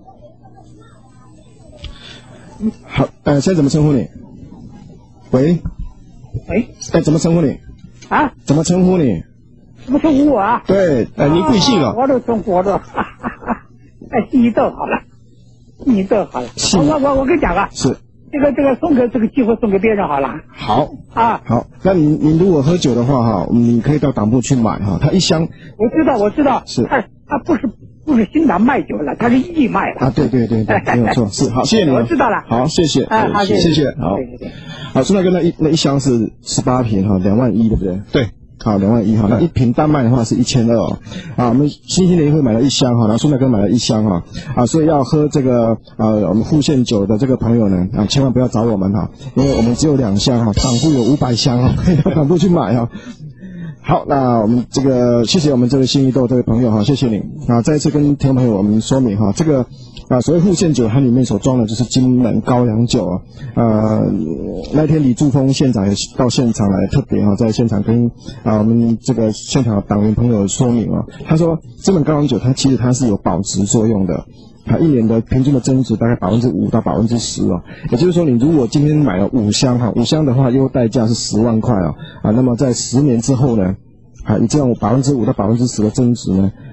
好，呃，现在怎么称呼你？喂， 喂， 哎，怎么称呼你？ 啊， 怎么称呼你？ 怎么称呼我啊？ 对， 哎，您贵姓啊？ 我都称呼我都，哈哈哈，哎，姓窦好了，姓窦好了。 姓我我我跟你讲啊， 是。 这个这个送给这个机会送给别人好了。 好啊， 好，那你你如果喝酒的话哈，你可以到党部去买哈，它一箱。 我知道我知道， 是， 它它不是不是新党卖酒了，它是义卖的。 啊，对对对对，没有错，是好，谢谢你。 我知道了。 好，谢谢。 哎，好，谢谢谢。好， 对对对。 好，孙大哥，那一那一箱是十八瓶哈，两万一，对不对？ 对。 好，两万一哈，那一瓶单卖的话是一千二哦。啊，我们新兴联谊会买了一箱哈，然后孙大哥买了一箱哈。啊，所以要喝这个啊，我们护县酒的这个朋友呢，啊，千万不要找我们哈，因为我们只有两箱哈，党部有五百箱哈，可以到党部去买哈。好，那我们这个谢谢我们这位新一豆这位朋友哈，谢谢你啊！再一次跟听众朋友我们说明哈，这个啊所谓护县酒，它里面所装的就是金门高粱酒啊。呃，那天李柱峰县长也到现场来，特别哈在现场跟啊我们这个现场的党员朋友说明啊，他说金门高粱酒它其实它是有保值作用的。它一年的平均的增值大概百分之五到百分之十哦，也就是说，你如果今天买了五箱哈，五箱的话，优待价是十万块啊啊，那么在十年之后呢，啊，以这样百分之五到百分之十的增值呢，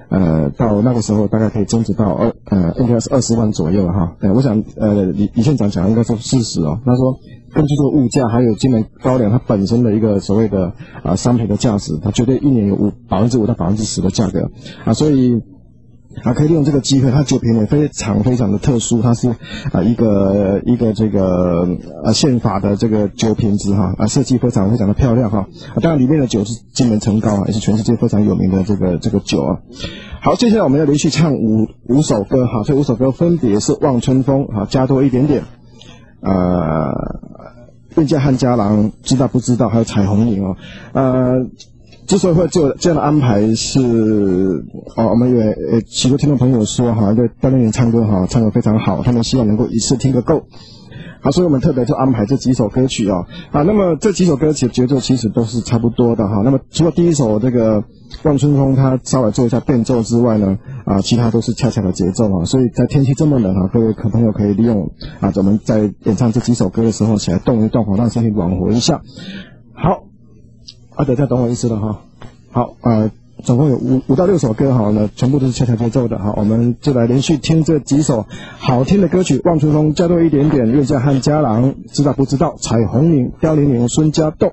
呃，到那个时候大概可以增值到二呃，应该是二十万左右了哈。对，我想呃，李李县长讲应该是事实哦。他说，根据这个物价还有金门高粱它本身的一个所谓的啊、呃、商品的价值，它绝对一年有五百分之五到百分之十的价格啊，所以。啊，可以利用这个机会，它酒瓶也非常非常的特殊，它是啊一个一个这个呃宪法的这个酒瓶子哈，啊设计非常非常的漂亮哈，啊当然里面的酒是金门陈高啊，也是全世界非常有名的这个这个酒啊。好，接下来我们要连续唱五五首歌哈，这五首歌分别是《望春风》哈，加多一点点，呃，运家汉家郎知道不知道，还有彩虹岭哦，呃。之所以会做这样的安排是，哦，我们也呃许多听众朋友说哈，在单立人唱歌哈，唱得非常好，他们希望能够一次听个够。好，所以我们特别就安排这几首歌曲哦。啊，那么这几首歌曲节奏其实都是差不多的哈。那么除了第一首这个《望春风》，它稍微做一下变奏之外呢，啊，其他都是恰恰的节奏啊。所以在天气这么冷啊，各位朋友可以利用啊，我们在演唱这几首歌的时候起来动一动，好，让身体暖和一下。好。啊，等一下，等我意思了哈。好，呃，总共有五五到六首歌哈，呢，全部都是恰恰节奏的哈。我们就来连续听这几首好听的歌曲，《望春风》加多一点点，岳家汉家郎知道不知道？彩虹岭凋零岭孙家栋。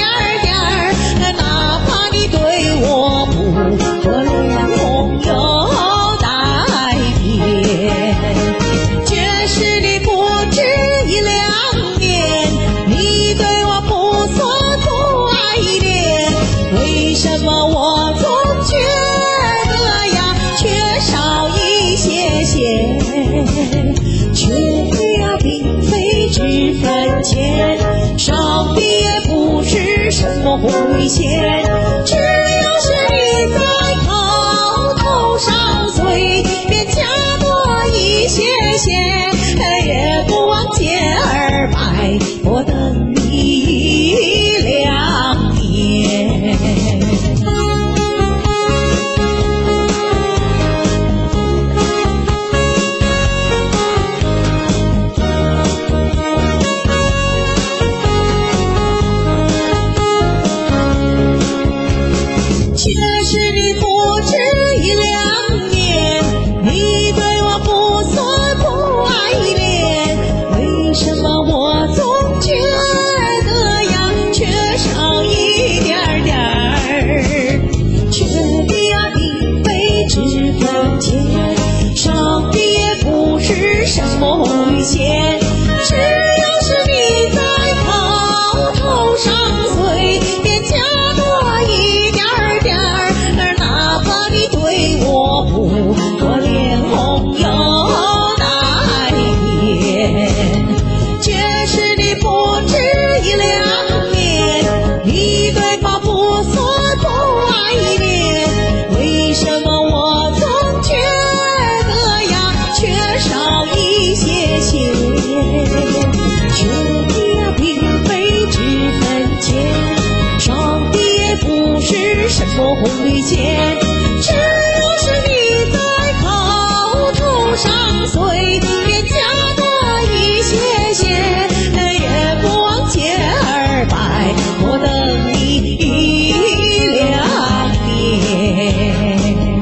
可怜朋友。 却呀并非脂粉钱，上帝也不是什么红绿线，只要是你在口头上随便加多一些些，也不枉见二百，我等你两年。却是你不止一两年，你对我不算不爱恋，为什么我总觉得呀缺少一点点儿？缺的呀并非脂粉钱，上帝也不是什么红绿线，只要是你在口头上随便加多一点点儿，哪怕你对我不我脸红又难言，却是你不止一两年，你对我不算不爱恋，为什么我总觉得呀缺少一些些？缺的呀并非脂粉钱，上帝也不是什么红绿线，只要是你在口头上随便加多一些些，也不枉见二百，我等你两年。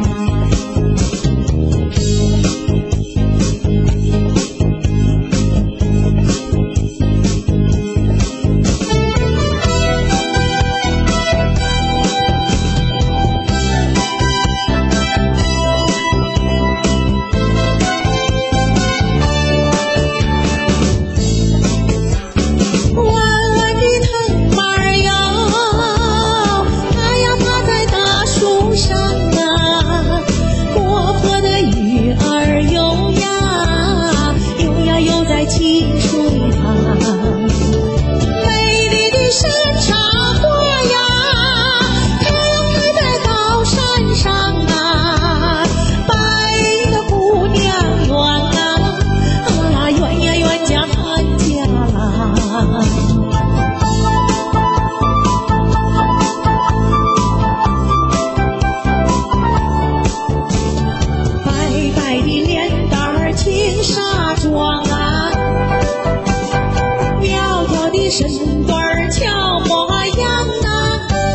身段儿俏模样啊，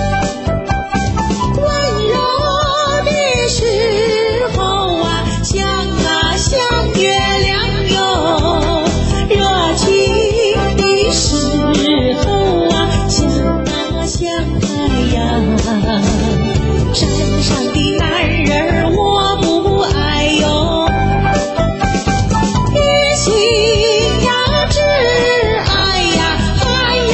温柔的时候啊，像啊像月亮哟；热情的时候啊，像啊像太阳。山上的男人儿我不爱哟，一心呀只爱呀爱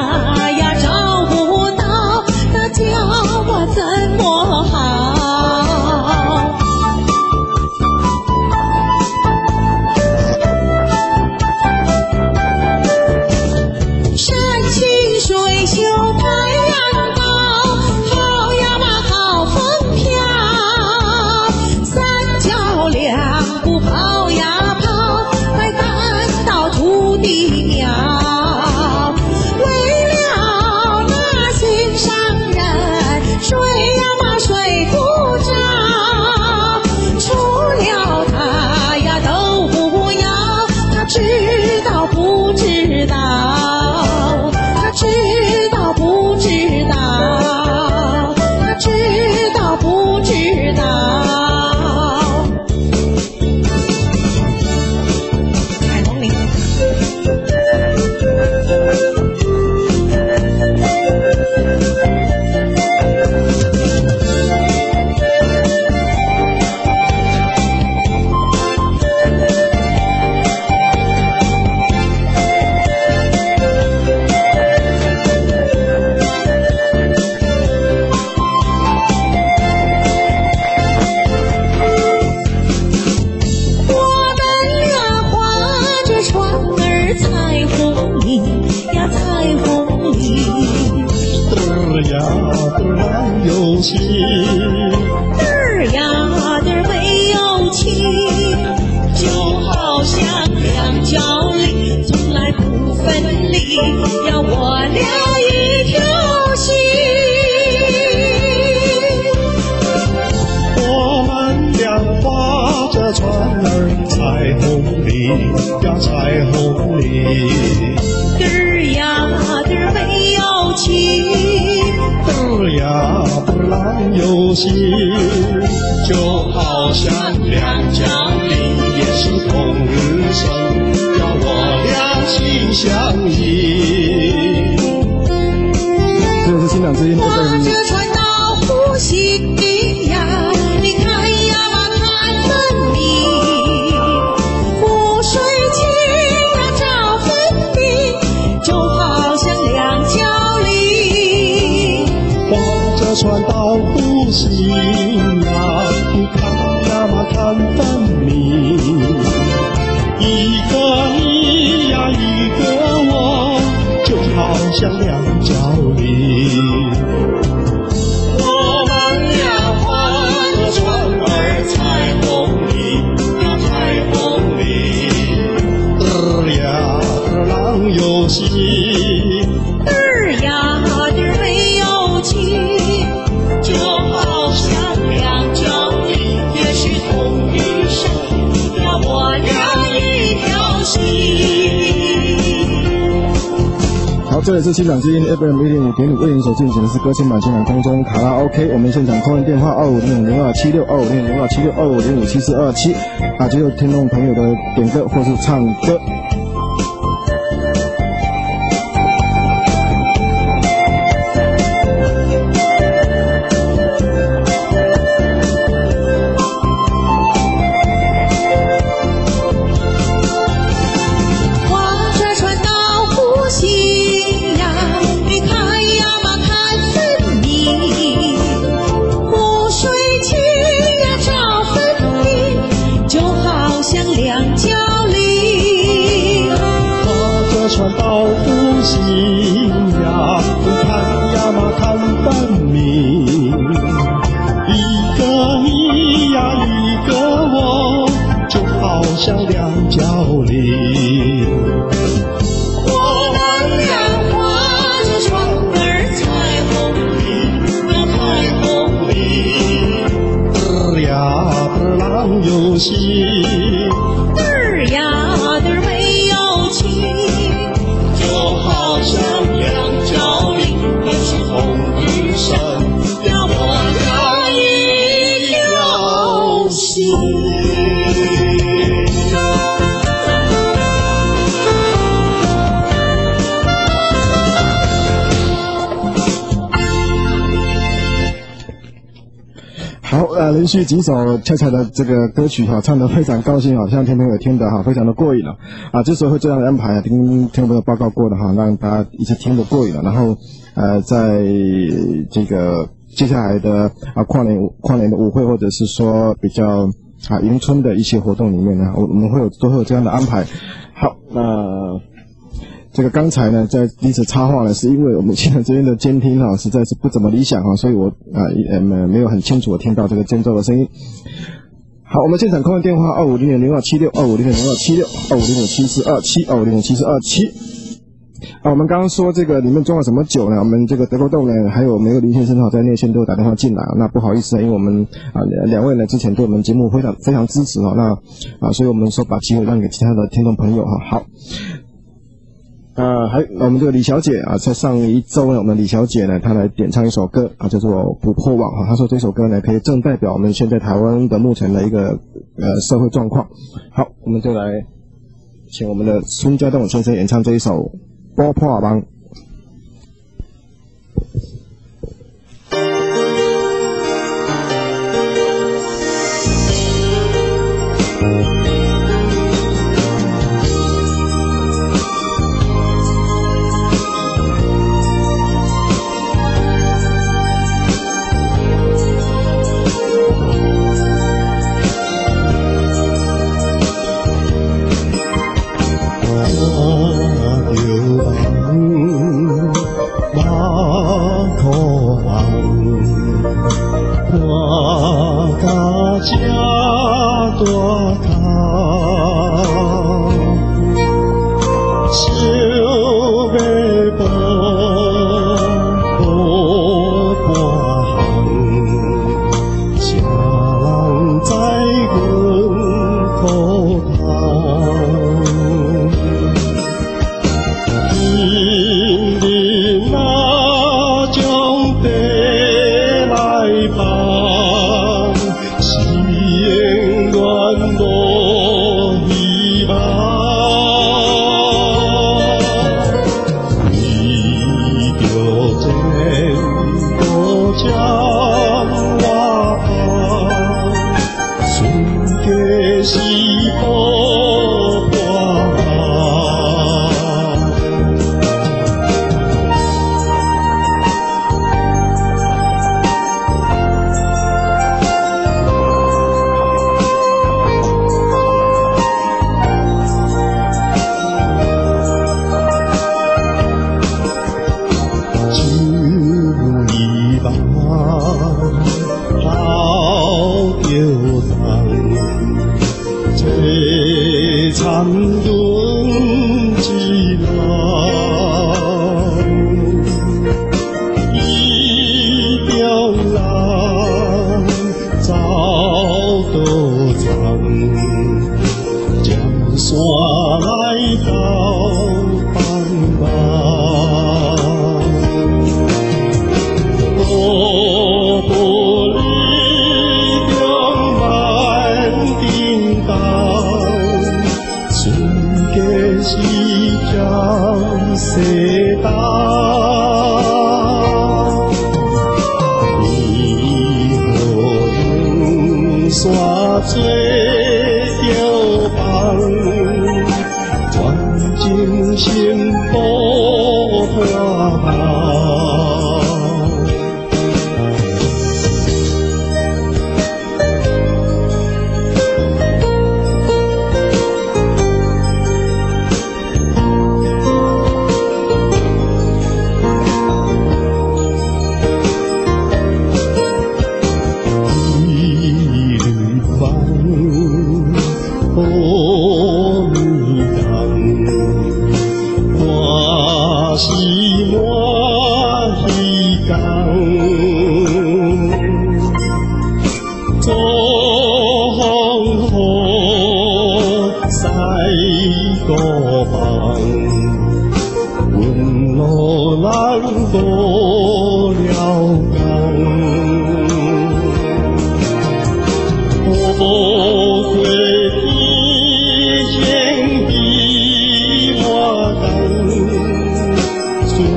他呀找不到，那叫我怎么好？山清水秀太阳高，好呀嘛好风飘，三脚两步跑呀跑，来赶到土地庙。为了那心上人，睡呀嘛睡不着，除了他呀都不要，他知道不知道？他知道不知道？他知道不知道？彩虹铃。我们俩划着船儿彩虹里呀彩虹里， 嘚儿呀嘚儿郎有情， 嘚儿呀嘚儿没有情，就好像两脚里从来不分离，要我俩一条心。 我们俩划着船儿彩虹里呀彩虹里， 嘚儿呀嘚儿没有情， 嘚儿呀嘚儿郎有情，就好像两脚里也是同日生，要我俩心相依。 这是新港之音的划着船到湖心呀，你看呀看分明，湖水清呀照分明，就好像两脚里。 划着船到湖心呀，你看呀嘛看分明，一个你呀一个我，就好像两脚里。我们俩划着船儿彩虹里呀彩虹里，嘚儿呀嘚儿郎有情， 嘚儿呀嘚儿没有情，就好像两脚里也是同一生，要我俩一条心。 好，这里是新港之音 F M 一零五点五，为您所进行的是歌星版现场空中卡拉 OK。我们现场空运电话二五零五零二七六二五零五零二七六二五零五七四二七啊，接受听众朋友的点歌或是唱歌。 划着船到湖心呀，你看呀嘛看分明，湖水清呀照分明，就好像两脚里。 好，呃，连续几首恰恰的这个歌曲哈，唱得非常高兴啊，像听朋友听的哈，非常的过瘾了啊。之所以会这样的安排啊，听听朋友报告过的哈，让大家一直听得过瘾了。然后呃，在这个接下来的啊跨年跨年的舞会，或者是说比较啊迎春的一些活动里面呢，我们会有都会有这样的安排。好，那。这个刚才呢，在彼此插话呢，是因为我们现在这边的监听啊，实在是不怎么理想啊，所以我啊呃没有很清楚的听到这个间奏的声音。好，我们现场空的电话二五零零零二七六二五零零零二七六二五零零七四二七二五零零七四二七。啊，我们刚刚说这个里面装了什么酒呢？我们这个德国豆呢，还有梅尔林先生哈，在内线都有打电话进来。那不好意思啊，因为我们啊两位呢之前对我们节目非常非常支持啊，那啊所以我们说把机会让给其他的听众朋友哈。好。呃，还我们这个李小姐啊，在上一周呢，我们李小姐呢，她来点唱一首歌啊，叫做《捕破网》哈。她说这首歌呢，可以正代表我们现在台湾的目前的一个呃社会状况。好，我们就来请我们的孙家栋先生演唱这一首《捕破网》。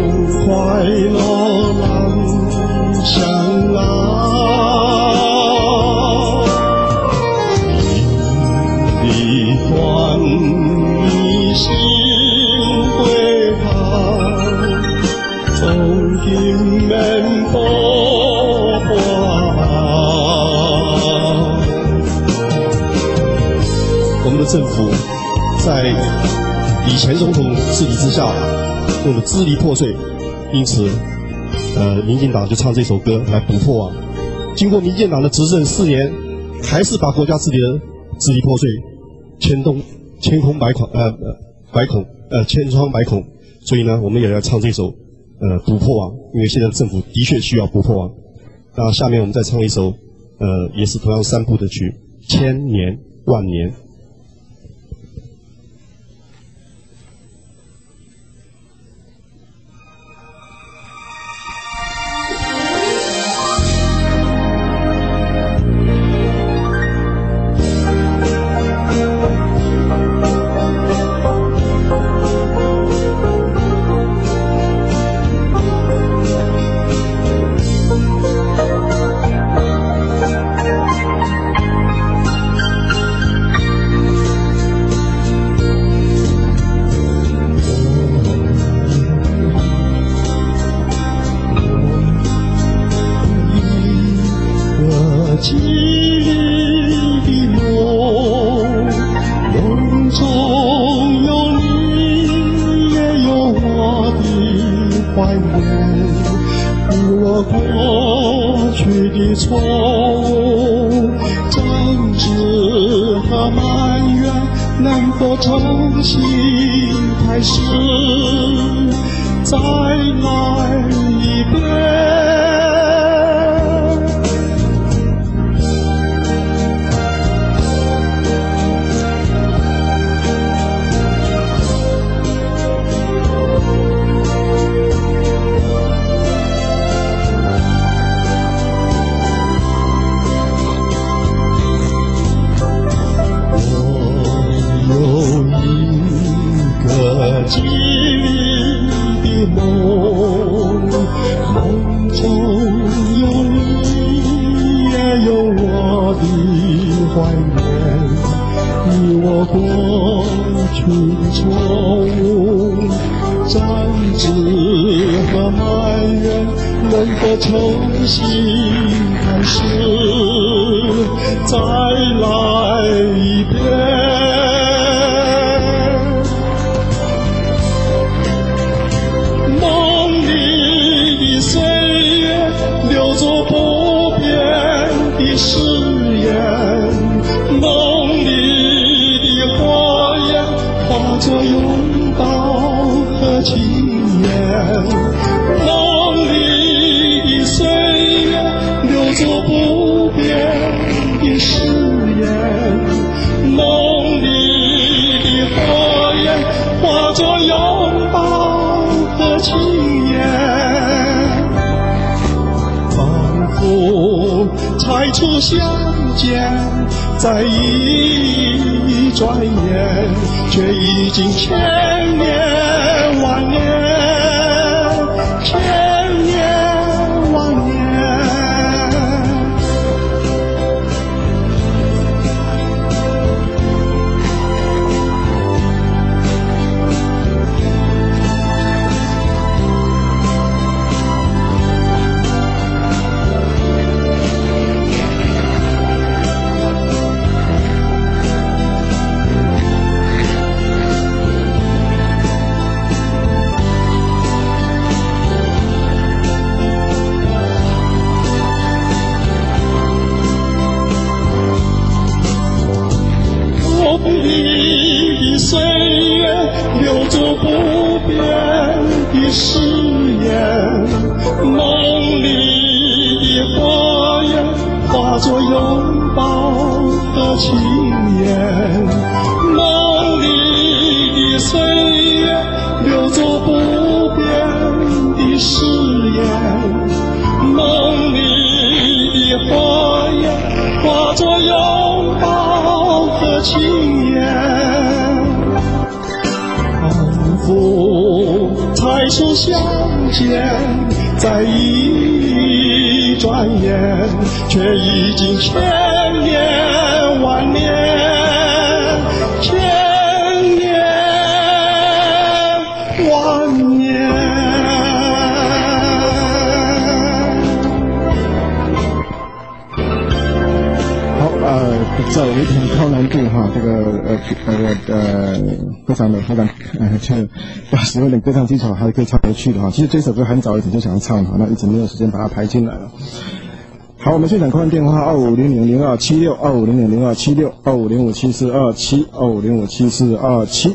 快乐人相爱。 风景门波花。我们的政府在以前总统治理之下，弄得支离破碎，因此，呃，民进党就唱这首歌来补破啊。经过民进党的执政四年，还是把国家治理的支离破碎，千洞千孔百孔，呃呃百孔，呃千疮百孔。所以呢，我们也要唱这首，呃补破啊，因为现在政府的确需要补破啊。那下面我们再唱一首，呃，也是同样三部的曲，《千年万年》。 在一转眼，却已经千年万年，千年万年。岁月留着不变的誓言，梦里的花园化作拥抱和情言，梦里的岁月留着不变的誓言，梦里的花园化作拥抱和情言。才初相见，在一转眼，却已经千年万年，千年万年。 在有一点高难度哈，这个呃呃呃非常的非常呃这要使用点歌唱技巧还可以唱得去的哈。其实这首歌很早以前就想要唱哈，那一直没有时间把它排进来了。好，我们现场扣按电话二五零零零二七六二五零零零二七六二五零五七四二七二五零五七四二七。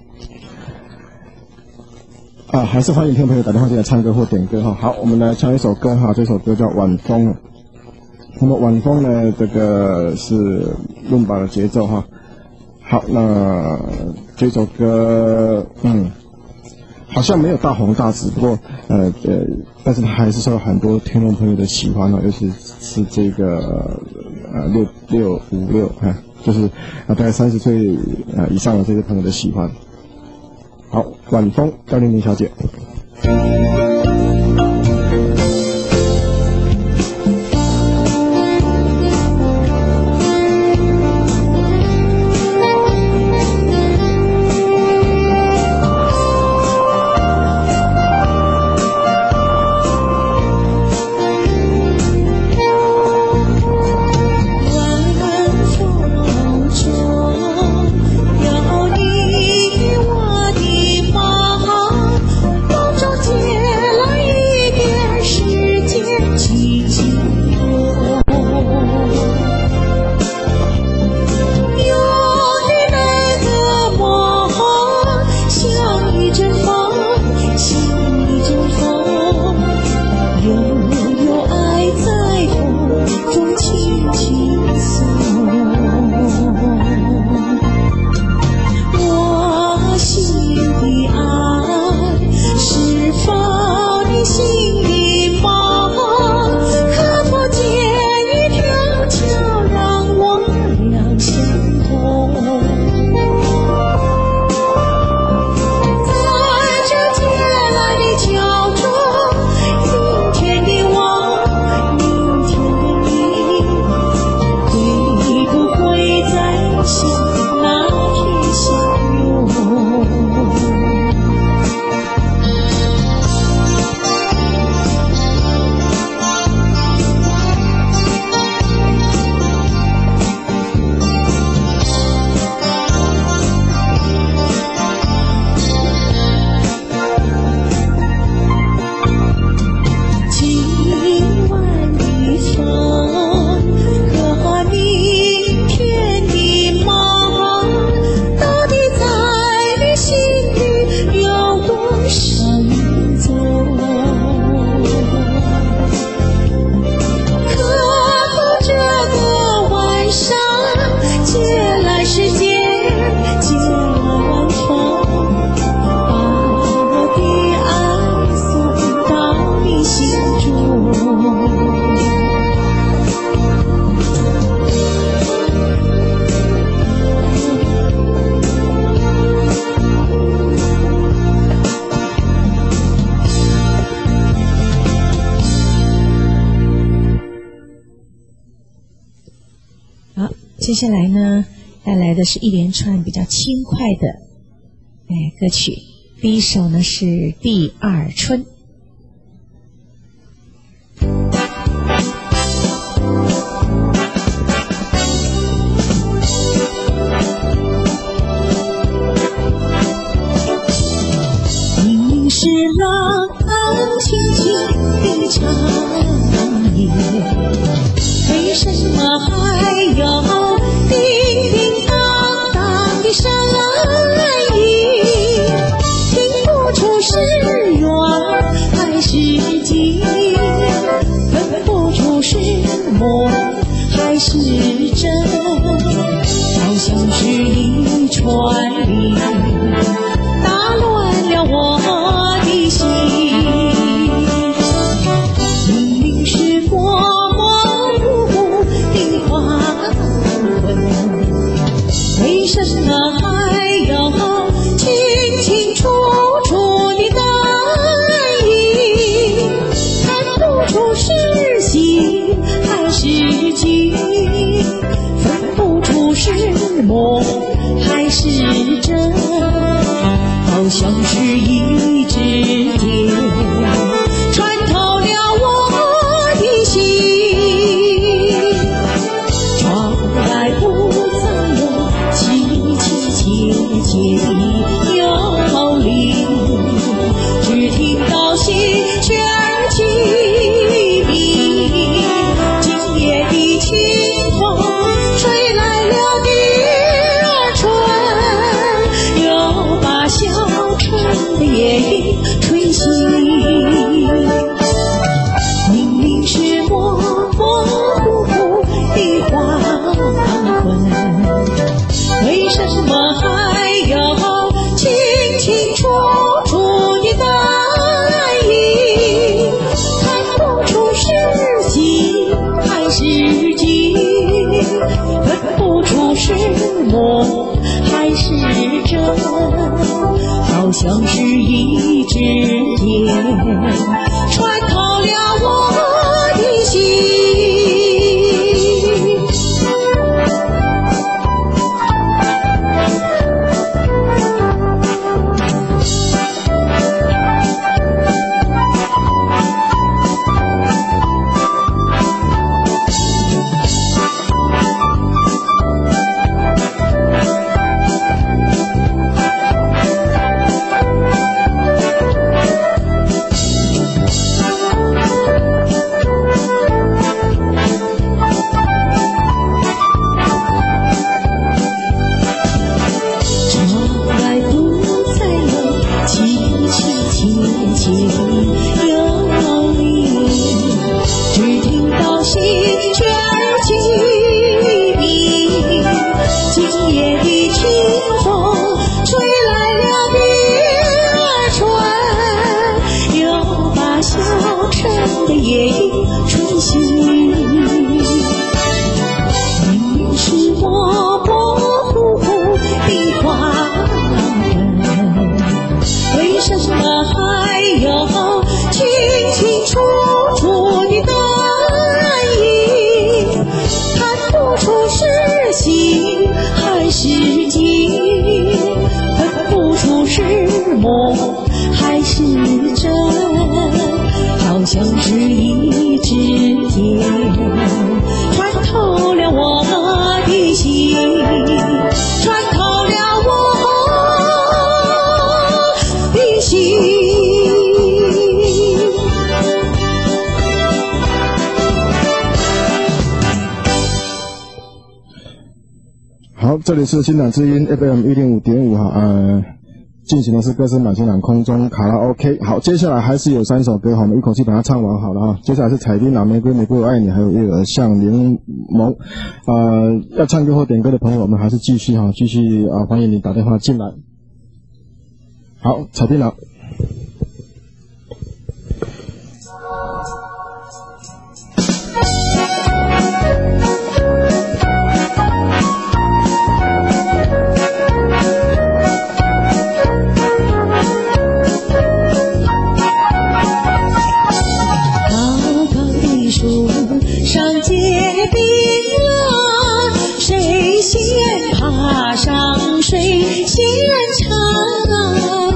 啊，还是欢迎听众朋友打电话进来唱歌或点歌哈。好，我们来唱一首歌哈，这首歌叫《晚风》。那么晚风呢，这个是伦巴的节奏哈。好，那这首歌嗯，好像没有大红大紫，不过呃呃，但是它还是受到很多听众朋友的喜欢了，尤其是这个呃六六五六啊，就是啊大概三十岁呃以上的这些朋友的喜欢。好，晚风，高玲玲小姐。 接下来呢，带来的是一连串比较轻快的哎歌曲。第一首呢是《第二春》。 明明是浪漫轻轻的长夜，为什么还要叮叮当当的山音？听不出是缘还是情，分不出是梦还是真，好像是一串铃打乱了我的心。 的夜莺春行。明明是我模糊的花纹，为什么还要清清楚楚的感应？看不出是心还是景，分不出是梦还是真，好像是一支箭穿透了我的心，穿透了我的心。 好，这里是新港之音 F M 一零五点五哈，呃，进行的是歌声满新港空中卡拉 OK。好，接下来还是有三首歌，我们一口气把它唱完好了哈。接下来是彩丁、老玫瑰、玫瑰我爱你，还有一个像柠檬。呃，要唱歌或点歌的朋友，我们还是继续哈，继续啊、呃，欢迎你打电话进来。好，彩丁老。 上结冰了，谁先爬上谁先尝。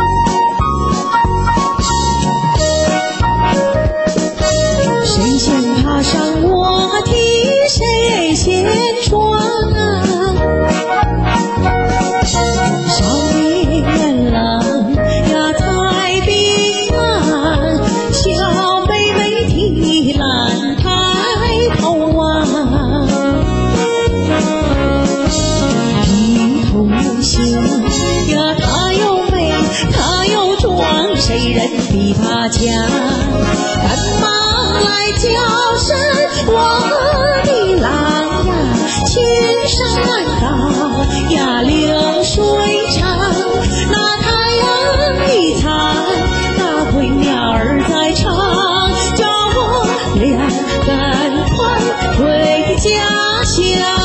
谁先爬上我的谁先闯。少年郎呀太冰啊，小妹妹提篮抬头望，一头秀呀她又美她又壮，谁人比她强？赶忙来叫声我的郎呀，青山高呀流水长，那太阳一残，那归鸟儿在唱，叫我俩赶快回家乡。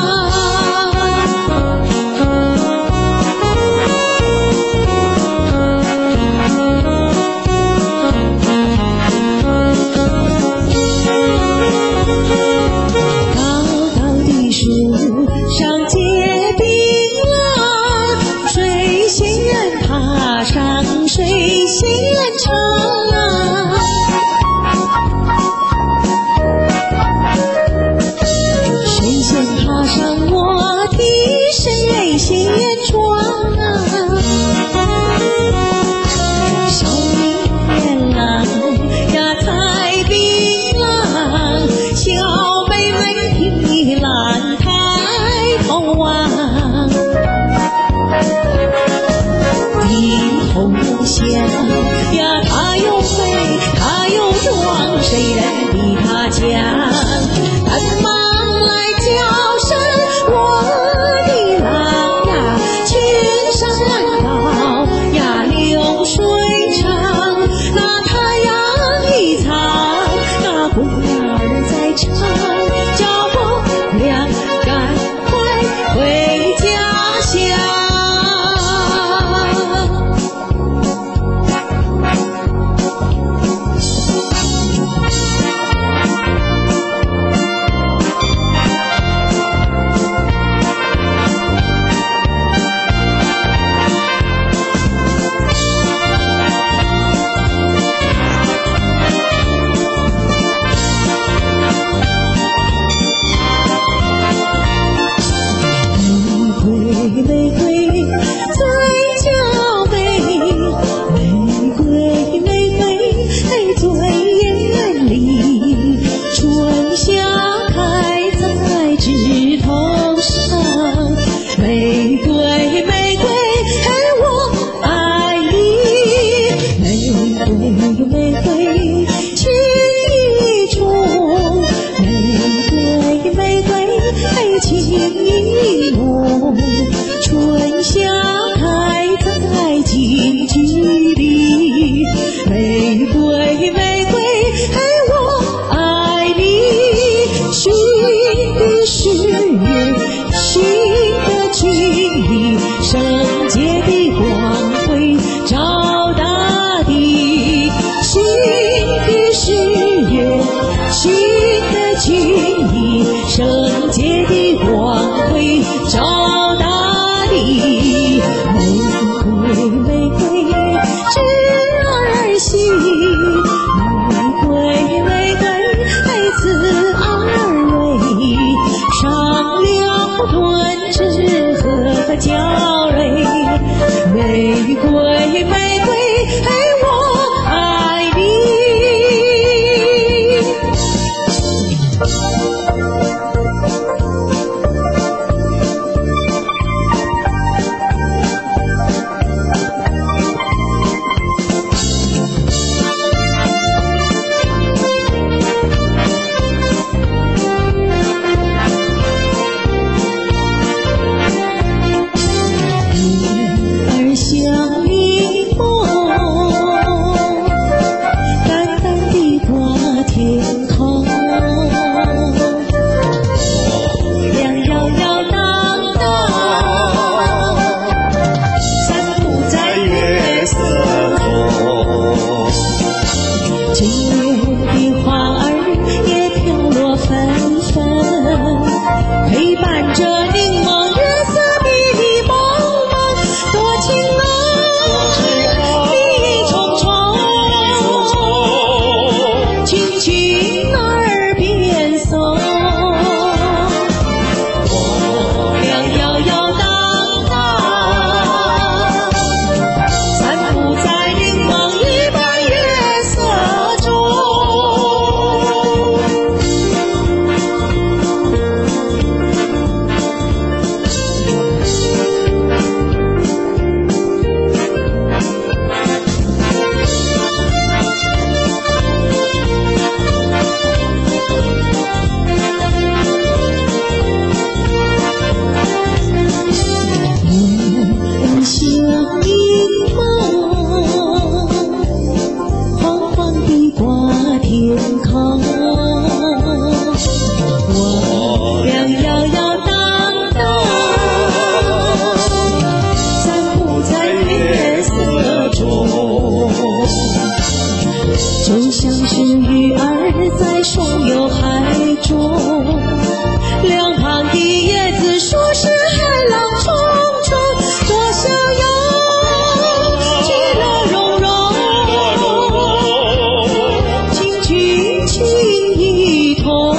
高高的树上结冰了，谁先爬上谁先尝。谁先爬上我的谁先闯。少年郎呀太冰郎，小妹妹提篮抬头望，一头香呀她又美她又壮，谁人比她强？赶忙来叫声我的郎呀，青山高呀流水长，那太阳一残，那姑娘儿在唱，叫我俩赶快回家乡。 只鱼儿在上游海中，两旁的叶子说是海浪冲冲，多逍遥，其乐融融，情趣情意同。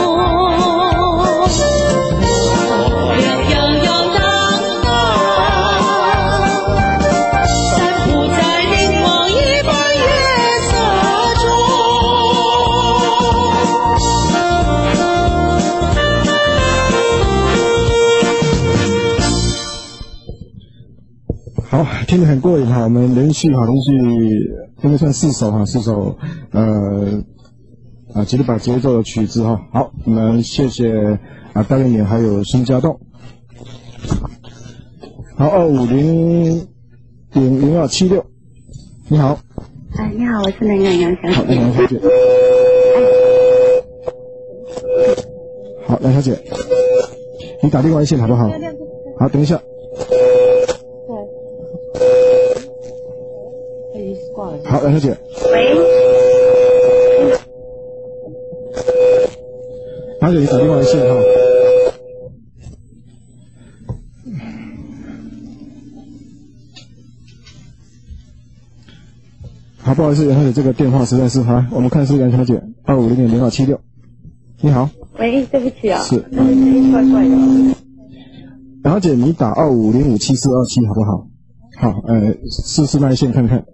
好，听得很过瘾哈，我们连续哈，连续应该算四首哈，四首呃啊，记得把节奏的曲子哈。好，我们谢谢啊戴元还有孙家栋。好，二五零零零二七六，你好。 哎，你好，我是南洋杨小姐。 好，南洋小姐。好，梁小姐，你打电话线好不好？好，等一下。好，梁小姐。 喂。 梁小姐，你打电话线哈。好，不好意思，梁小姐，这个电话实在是哈，我们看是梁小姐二五零零零二七六。你好。 喂，对不起啊。 是。 那个声音怪怪的。 梁小姐，你打二五零五七四二七好不好？好，呃，试试那一线看看。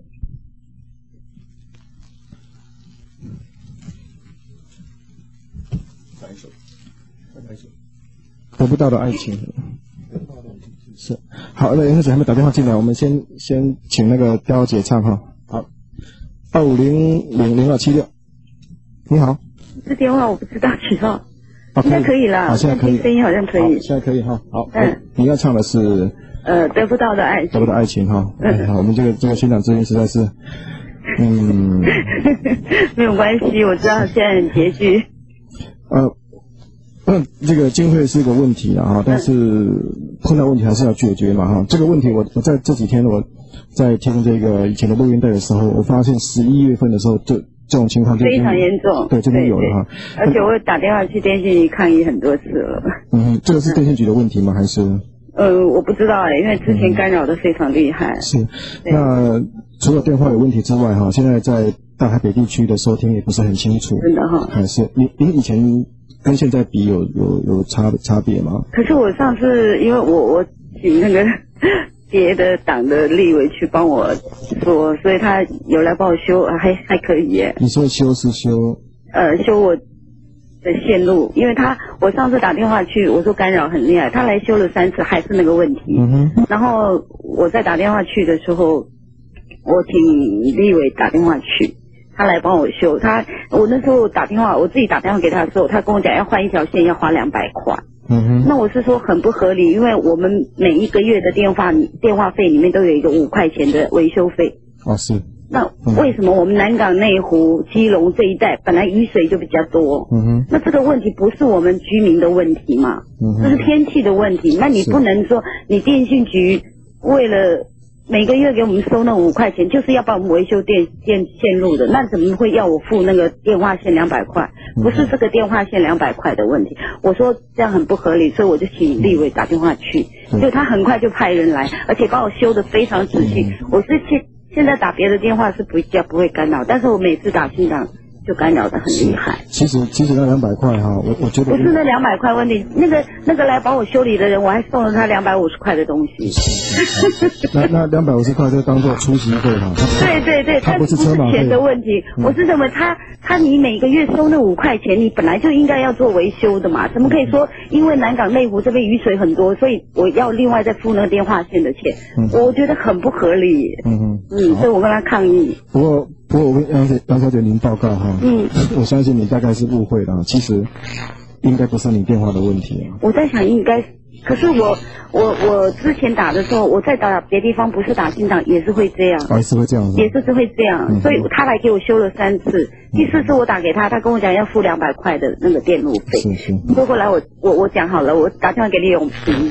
得不到的爱情，是好。那杨小姐还没打电话进来，我们先先请那个刁姐唱哈。好，二五零零零二七六，你好。 这电话我不知道几号， 哦、 现在可以了。 好，现在可以， 声音好像可以。 现在可以哈。好， 嗯， 你要唱的是呃得不到的爱情。 得不到爱情哈。嗯，好，我们这个这个现场之音实在是，嗯， 没有关系，我知道现在很拮据。 呃。那这个经费是一个问题啊，哈，但是碰到问题还是要解决嘛，哈。这个问题我我在这几天我在听这个以前的录音带的时候，我发现十一月份的时候，这这种情况就非常严重， 对，这边有了哈。 而且我打电话去电信局抗议很多次了。 嗯，这个是电信局的问题吗？还是？ 呃，我不知道哎、欸，因为之前干扰的非常厉害。 嗯、是，那除了电话有问题之外，哈，现在在大台北地区的收听也不是很清楚。 真的哈。 还是你你以前跟现在比有有有差差别吗？ 可是我上次因为我我请那个别的党的立委去帮我说，所以他有来帮我修，还还可以耶。 你说修是修？ 呃，修我的线路，因为他我上次打电话去，我说干扰很厉害，他来修了三次，还是那个问题。 嗯哼。 然后我再打电话去的时候，我请立委打电话去。他来帮我修，他我那时候打电话，我自己打电话给他的时候，他跟我讲要换一条线要花两百块。 嗯哼。 那我是说很不合理，因为我们每一个月的电话电话费里面都有一个五块钱的维修费。 哦，是。 那为什么我们南港、内湖、基隆这一带本来雨水就比较多？ 嗯哼。 那这个问题不是我们居民的问题嘛？ 嗯哼。 这是天气的问题。那你不能说你电信局为了每个月给我们收那五块钱，就是要帮我们维修电电线路的，那怎么会要我付那个电话线两百块？不是这个电话线两百块的问题。我说这样很不合理，所以我就请立委打电话去，就他很快就派人来，而且帮我修得非常仔细。我是现现在打别的电话是不叫不会干扰，但是我每次打新港就干扰得很厉害。 其实其实那两百块哈，我我觉得不是那两百块问题，那个那个来帮我修理的人，我还送了他两百五十块的东西。 那那两百五十块就当做出席费哈。 对对对， 他不是车马费钱的问题，嗯、我是认为他他你每个月收那五块钱，你本来就应该要做维修的嘛，怎么可以说因为南港内湖这边雨水很多，所以我要另外再付那个电话线的钱？嗯、我觉得很不合理。嗯嗯嗯，所以我跟他抗议。 不过不过我跟杨小杨小姐您报告哈，嗯，我相信你大概是误会了，其实应该不是你电话的问题啊。 我在想应该。可是我我我之前打的时候，我在打别地方不是打新港也是会这样， 哦，也是会这样， 也是是会这样，嗯、所以他来给我修了三次，嗯、第四次我打给他，他跟我讲要付两百块的那个电路费， 是是。 所以后来我我我讲好了，我打电话给李永平，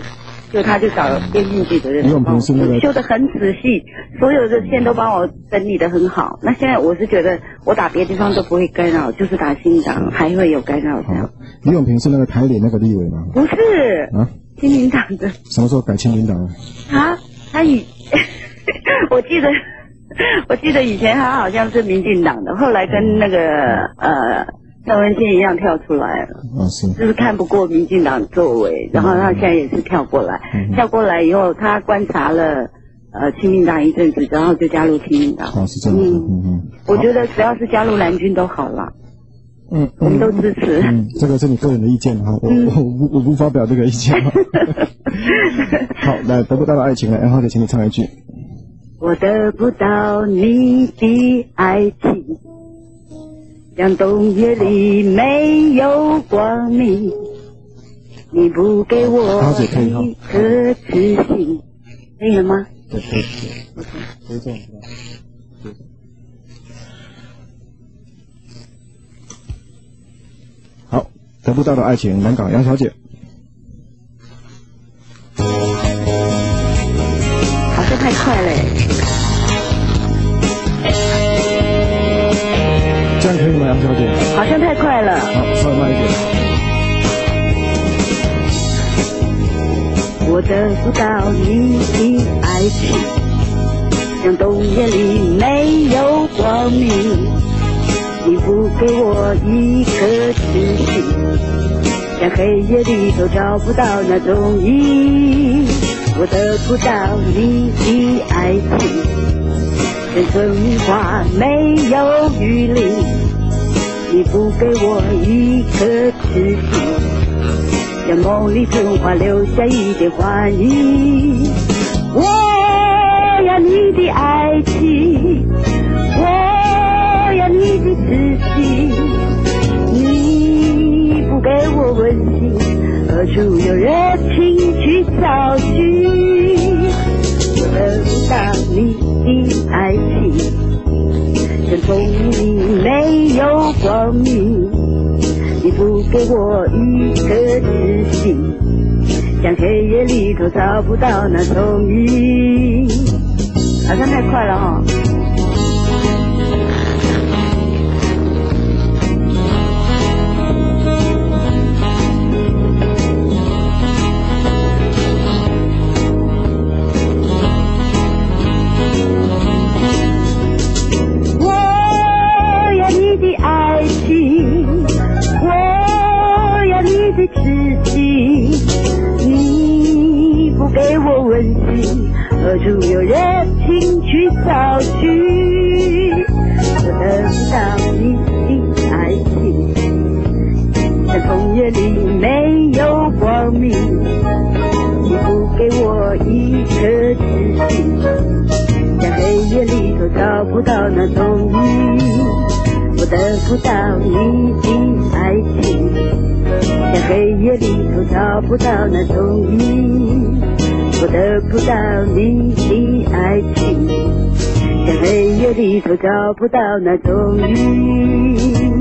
就他就找电信局的人李永平是那个修得很仔细，所有的线都帮我整理得很好。那现在我是觉得我打别的地方都不会干扰，就是打新民党还会有干扰这样。 李永平是那个台联那个立委吗？ 不是啊，亲民党的。 什么时候改亲民党了？ 啊，他以我记得我记得以前他好像是民进党的，后来跟那个呃。陈文茜一样跳出来了， 啊是， 就是看不过民进党作为，然后他现在也是跳过来，嗯、跳过来以后，他观察了呃亲民党一阵子，然后就加入亲民党。 哦，是这样子，嗯嗯嗯。 我觉得只要是加入蓝军都好了， 嗯， 我们都支持。 嗯，这个是你个人的意见哈，我、嗯、我我我不发表这个意见。好，来得不到的爱情来，然后就请你唱一句。 我得不到你的爱情。像冬夜里没有光明，你不给我一颗痴心，可以了吗？ 对，可以，可以这样子吧。好，得不到的爱情，南港杨小姐。 好像太快了。 这样可以吗，杨小姐？ 好像太快了。 好，稍微慢一点。 我得不到你的爱情，像冬夜里没有光明，你不给我一颗痴心，像黑夜里头找不到那踪影。我得不到你的爱情，像春花没有雨淋，你不给我一颗痴心，像梦里春花留下一点幻影。我要你的爱情，我要你的痴心，你不给我温馨，何处有热情去找寻？我得不到你的爱情，像丛林没有光明，你不给我一颗痴心，像黑夜里头找不到那踪影。好像太快了哦。何处有热情去找寻？我得不到你的爱情，像冬夜里没有光明，你不给我一颗痴心，像黑夜里头找不到那踪影。我得不到你的爱情，像黑夜里头找不到那踪影。我得不到你的爱情，像黑夜里头找不到那踪影。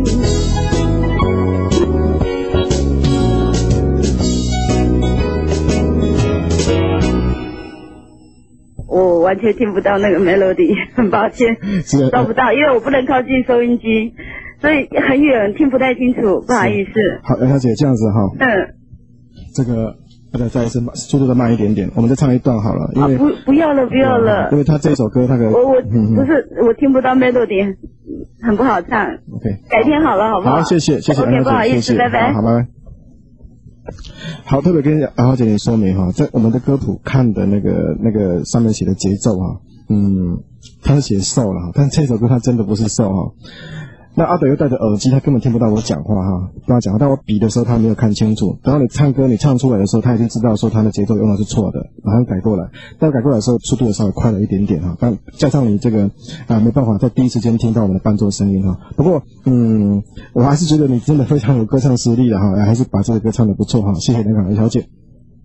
我完全听不到那个 melody， 很抱歉，找不到，因为我不能靠近收音机，所以很远，听不太清楚，不好意思。 好，杨小姐这样子哈。 嗯。 这个。再再一次，速度再慢一点点，我们再唱一段好了。因为、 啊、不不要了，不要了。 因为他这首歌，那个我我、嗯、不是我听不到 melody， 很不好唱。 OK， 改天好了，好不好？ 好，谢谢谢谢。 OK， 不好意思，拜拜。 好，拜拜。好，特别跟杨小姐你说明哈，在我们的歌谱看的那个那个上面写的节奏哈，嗯，他是写瘦了，但这首歌他真的不是瘦哈。那阿德又戴着耳机，他根本听不到我讲话哈，跟他讲话，但我比的时候他没有看清楚。等到你唱歌，你唱出来的时候，他已经知道说他的节奏用的是错的，马上改过来。但改过来的时候，速度也稍微快了一点点哈。但加上你这个啊，没办法在第一时间听到我们的伴奏声音哈。不过嗯，我还是觉得你真的非常有歌唱实力的哈，还是把这个歌唱得不错哈。谢谢南港的小姐。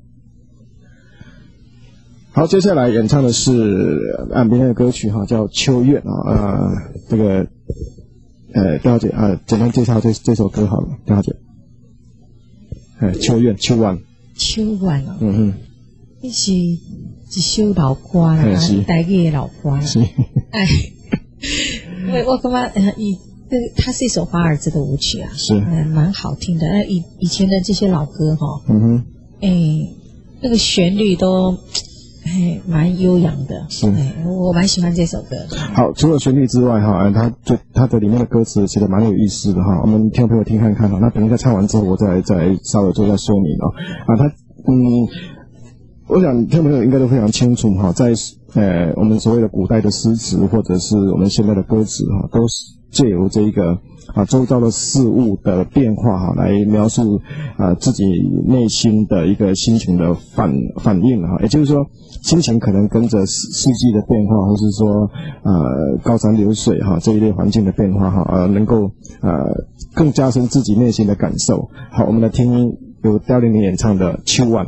好，接下来演唱的是啊明天的歌曲哈，叫《秋怨》啊，呃，这个。呃，刁姐啊，简单介绍这这首歌好了，刁姐。哎，秋怨，秋晚。 秋晚啊。 嗯嗯。 那是一首老歌啦，台语的老歌。是，哎，因为我感觉呃，以这它是一首华尔兹的舞曲啊，是，呃，蛮好听的。呃，以以前的这些老歌哈，嗯哼，哎，那个旋律都。哎，蛮悠扬的，是，哎，我蛮喜欢这首歌。 好，除了旋律之外，哈，它就它的里面的歌词写的蛮有意思的哈，我们听众朋友听看看哈。那等一下唱完之后，我再再稍微做一下说明哦。啊，它嗯，我想听众朋友应该都非常清楚哈，在呃我们所谓的古代的诗词，或者是我们现在的歌词哈，都是借由这一个。啊，周遭的事物的变化哈，来描述啊自己内心的一个心情的反反应哈，也就是说，心情可能跟着四四季的变化，或是说呃高山流水哈这一类环境的变化哈，呃能够呃更加深自己内心的感受。好，我们来听由刁玲玲演唱的《秋晚》。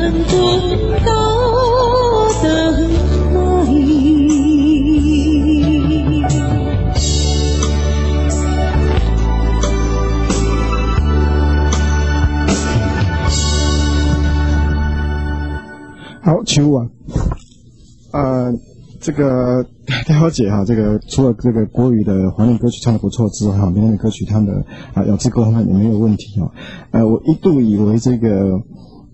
们蹲高等待。 好，秋啊，呃，这个廖姐哈，这个除了这个国语的怀念歌曲唱得不错之外，哈，闽南语歌曲唱的啊咬字沟通也没有问题哈。呃，我一度以为这个。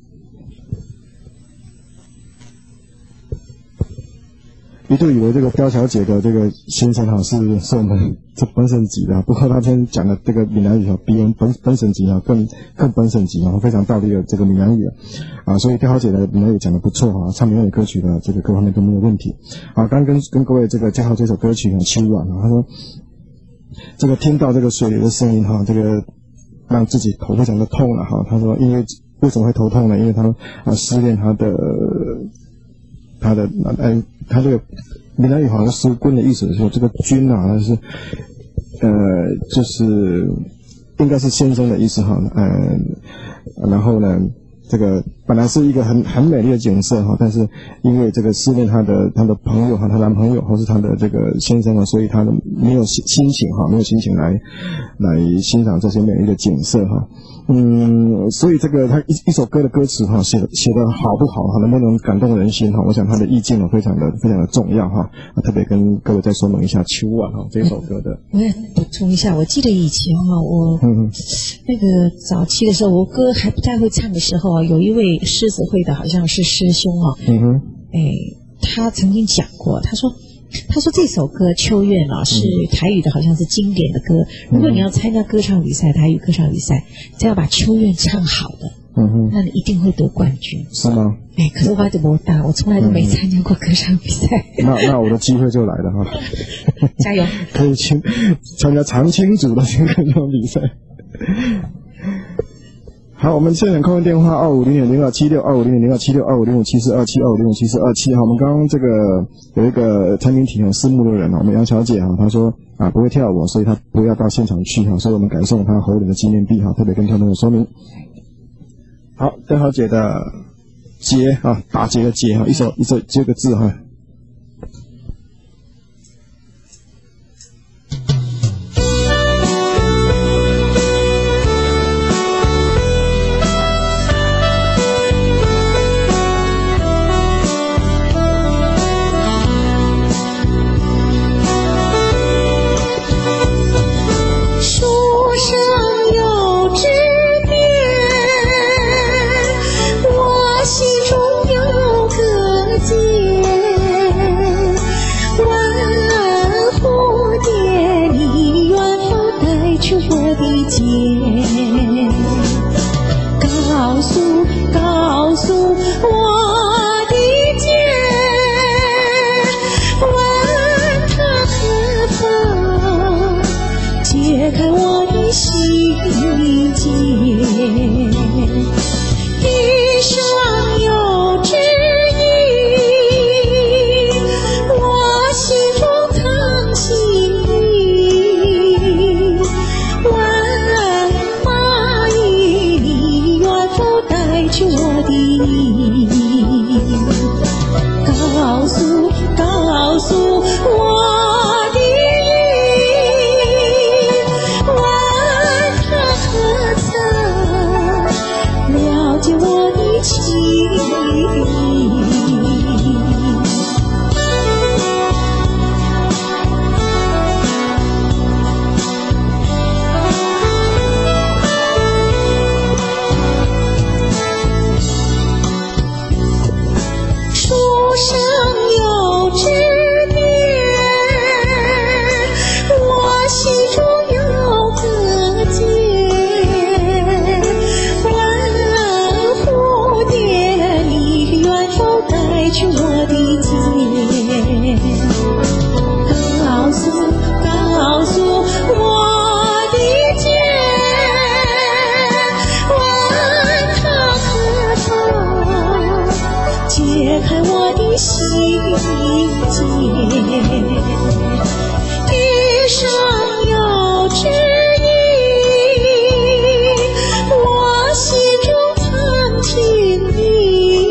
一度以为这个刁小姐的这个先生哈是是我们这本省级的，不过他今天讲的这个闽南语哈，比我们本本省级哈更更本省级哈，非常道地的这个闽南语啊，所以刁小姐的闽南语讲得不错哈，唱闽南语歌曲的这个各方面都没有问题啊。刚跟跟各位这个介绍这首歌曲啊，秋晚啊，他说这个听到这个水流的声音哈，这个让自己头非常的痛了哈。他说因为为什么会头痛呢？因为他啊思念他的。他的呃，他这个闽南语好像是“quân”的意思，说这个“军”啊，它是呃，就是应该是先生的意思哈。呃，然后呢，这个本来是一个很很美丽的景色哈，但是因为这个思念他的他的朋友哈，他男朋友或是他的这个先生啊，所以他的没有心心情哈，没有心情来来欣赏这些美丽的景色哈。嗯，所以这个他一一首歌的歌词哈写的写的好不好哈，能不能感动人心哈？我想他的意境呢非常的非常的重要哈。啊，特别跟各位再说明一下《秋晚》哈这首歌的。 我也补充一下，我记得以前哈，我嗯那个早期的时候，我歌还不太会唱的时候啊，有一位狮子会的好像是师兄哦，嗯哼，哎，他曾经讲过，他说。他说这首歌《秋怨》啊是台语的，好像是经典的歌。如果你要参加歌唱比赛，台语歌唱比赛，只要把《秋怨》唱好的，嗯哼，那你一定会得冠军。 是吗？ 哎，可是我就不大，我从来都没参加过歌唱比赛。 那那我的机会就来了哈！ 加油！ 可以去参加长青组的歌唱比赛。好，我们现场空运电话二五零零零二七六二五零零零二七六二五零五七四二七二五零五七四二七。好，我们刚刚这个有一个餐厅体有四目的人啊，我们杨小姐哈，她说啊不会跳舞，所以她不要到现场去哈，所以我们改送她猴年的纪念币哈，特别跟听众朋友说明。好，邓小姐的结啊，打结的结哈，一首一首这个字哈。 我心中藏情意。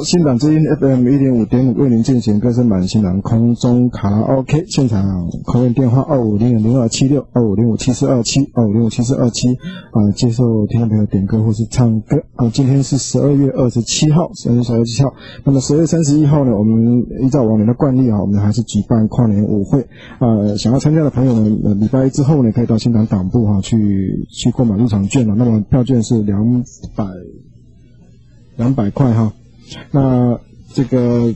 新港之音 F M 一零五点五为您进行歌声版新港空中卡拉 OK 现场口音电话二五零零二七六二五零五七四二七二五零五七四二七啊，接受听众朋友点歌或是唱歌啊。今天是十二月二十七号，十二月十二七号。那么十二月三十一号呢，我们依照往年的惯例啊，我们还是举办跨年舞会啊。想要参加的朋友们，呃，礼拜一之后呢，可以到新港党部哈、啊、去去购买入场券了。那么票券是两百两百块哈。那这个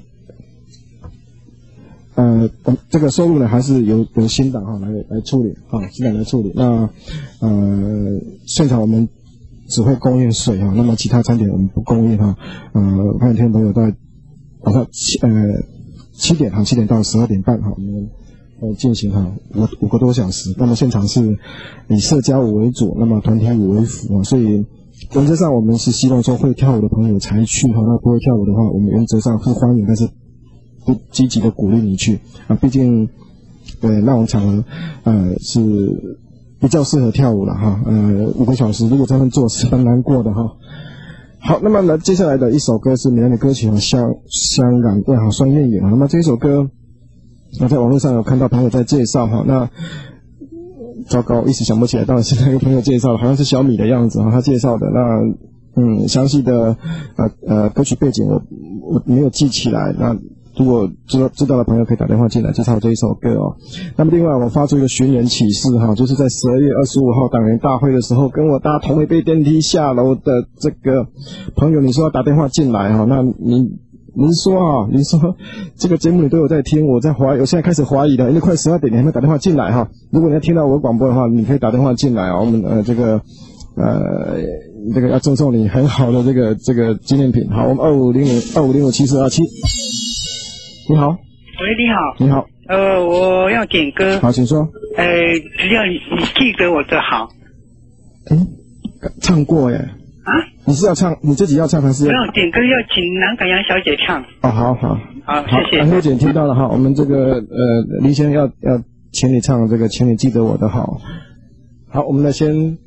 呃，这个收入呢，还是由由新党哈来来处理啊，新党来处理。那呃，现场我们只会供应水哈，那么其他餐点我们不供应哈。呃，欢迎听众朋友在晚上七呃七点哈，七点到十二点半哈，我们呃进行哈五五个多小时。那么现场是以社交舞为主，那么团体舞为辅啊，所以。原则上，我们是希望说会跳舞的朋友才去哈，那不会跳舞的话，我们原则上是欢迎，但是不积极的鼓励你去啊。毕竟，对那种场合，呃，是比较适合跳舞了哈。呃，五个小时如果这样做是很难过的哈。好，那么呢，接下来的一首歌是闽南的歌曲啊，香香港也好双燕影啊。那么这首歌，我在网络上有看到朋友在介绍哈，那。糟糕，一时想不起来到底是哪个朋友介绍的，好像是小米的样子哈，他介绍的。那嗯，详细的呃呃歌曲背景我我没有记起来。那如果知道知道的朋友可以打电话进来介绍这一首歌哦。那么另外我发出一个寻人启事哈，就是在十二月二十五号党员大会的时候，跟我搭同一杯电梯下楼的这个朋友，你说要打电话进来哈，那你。您说啊，您说这个节目你都有在听，我在怀疑，我现在开始怀疑了，因为快十二点，你还没打电话进来哈。如果你要听到我的广播的话，你可以打电话进来啊。我们呃这个呃这个要赠送你很好的这个这个纪念品。好，我们二五零零二五零五七四二七。你好。 喂，你好。 你好。 呃，我要点歌。 好，请说。 呃，只要你你记得我就好。 嗯，唱过耶。 啊？ 你是要唱你自己要唱还是？ 没有点歌要请南港杨小姐唱。 哦，好好好，谢谢。 杨小姐听到了哈，我们这个呃林先生要要请你唱这个，请你记得我的好。好，我们来先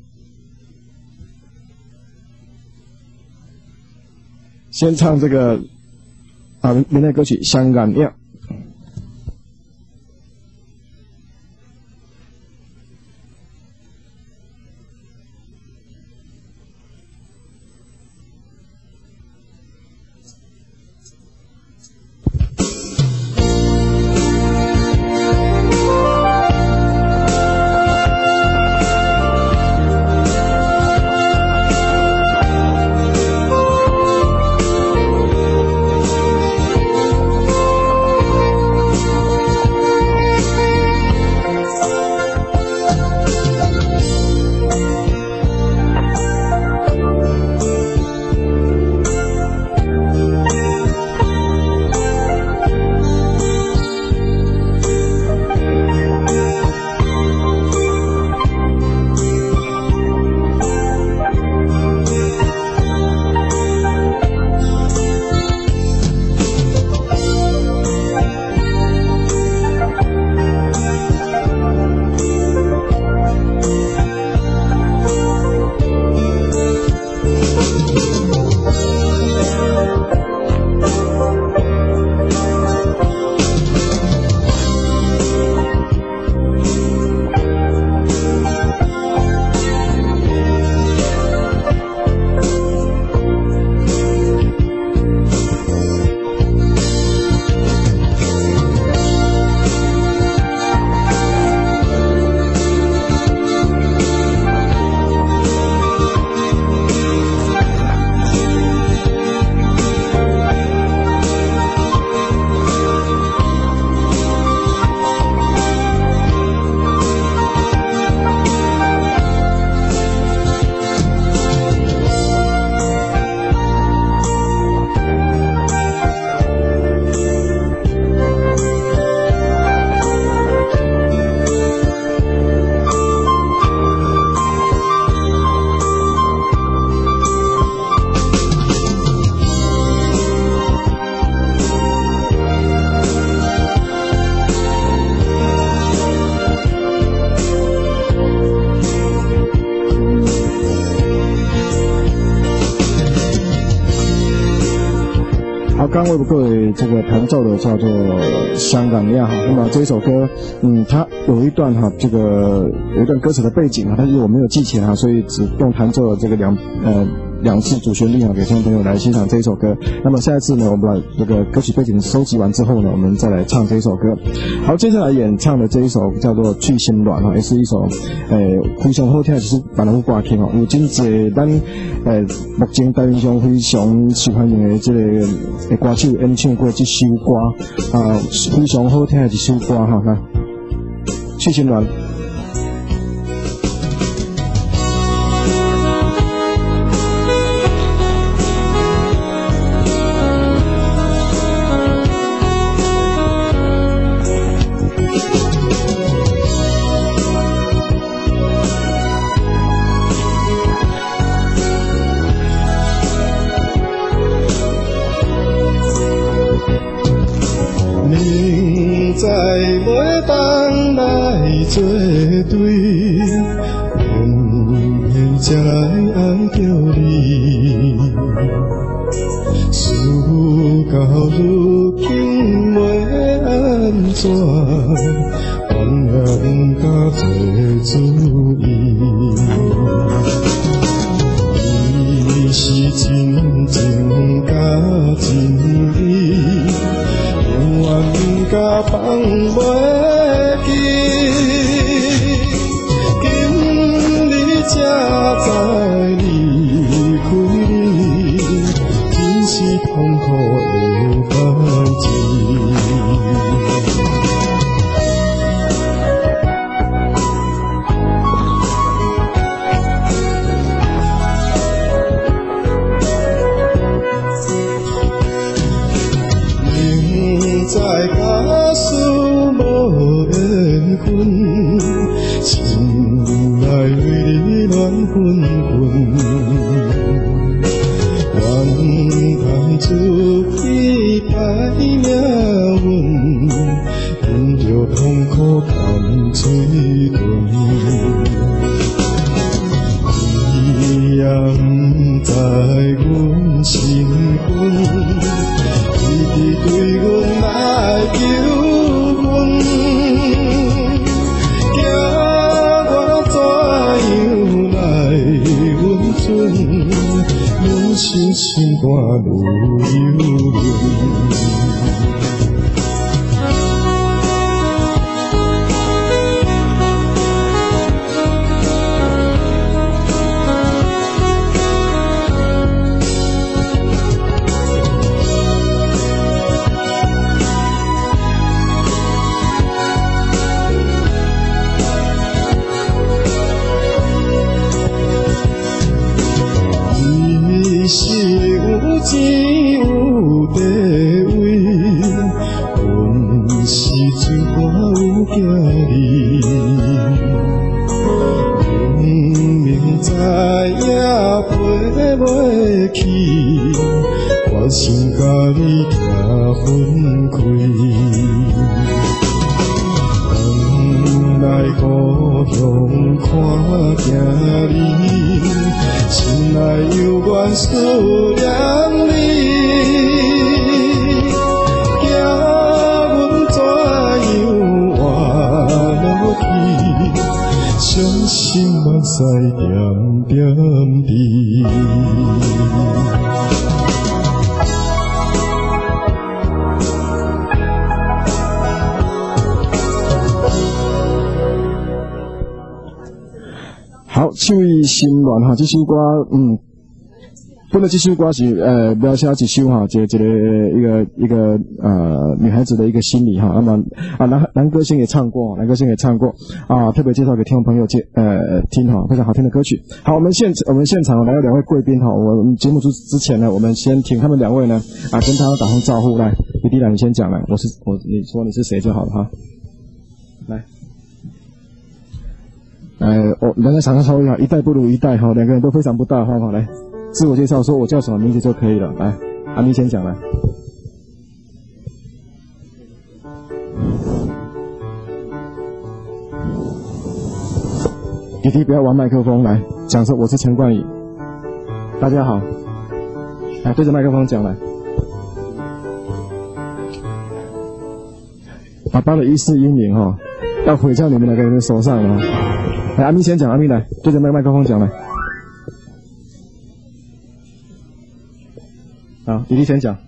先唱这个啊民乐歌曲《香港调》。 不各位这个弹奏的叫做《香港呀》哈。那么这一首歌，嗯，它有一段哈，这个有一段歌词的背景啊，但是我没有记起来哈，所以只用弹奏了这个两呃。两次主旋律啊，给听众朋友来欣赏这一首歌。那么下一次呢，我们把这个歌曲背景收集完之后呢，我们再来唱这一首歌。好，接下来演唱的这一首叫做《去心软》啊，也是一首诶非常好听，就是版本歌曲哦。有真侪咱诶目前台面上非常受欢迎的这个诶歌手演唱过这首歌啊，非常好听的一首歌哈。来，《去心软》。 作对，偏偏才来爱着你，事到如今要安怎？往人甲做主意，你是真情甲真意，永远甲放袂记。才知离开你，真是痛苦的代志。明知假使无缘分，心内为你乱滚滚，愿当出去歹命运，因着痛苦含嘴唇。你也不知阮身份，一直对阮来求婚。愈心心肝愈犹豫。钱有地位，阮是嘴歌有囝儿，明明知影陪袂起，我心甲你行分开。原来故乡看行你，心内犹原思念你，惊阮怎样活落去，伤心目屎点点滴。 好，去心软哈，这首歌，嗯，本来这首歌是呃描写一首哈，这这个一个一个呃女孩子的一个心理哈。那么啊男男歌星也唱过，男歌星也唱过啊，特别介绍给听众朋友接呃听哈，非常好听的歌曲。好，我们现我们现场来了两位贵宾哈，我们节目之之前呢，我们先请他们两位呢啊跟他打声招呼。来，李迪兰你先讲来，我是我你说你是谁就好了哈，来。呃，我两个场上稍微好，一代不如一代哈，两个人都非常不大方哈。来，自我介绍，说我叫什么名字就可以了。来，阿咪先讲来。弟弟不要玩麦克风，来讲说我是陈冠宇。大家好，来对着麦克风讲来。 爸爸的一世英名哈，要毁在你们两个人的手上了。来，阿咪先讲，阿咪来，对着麦麦克风讲来。好，弟弟先讲。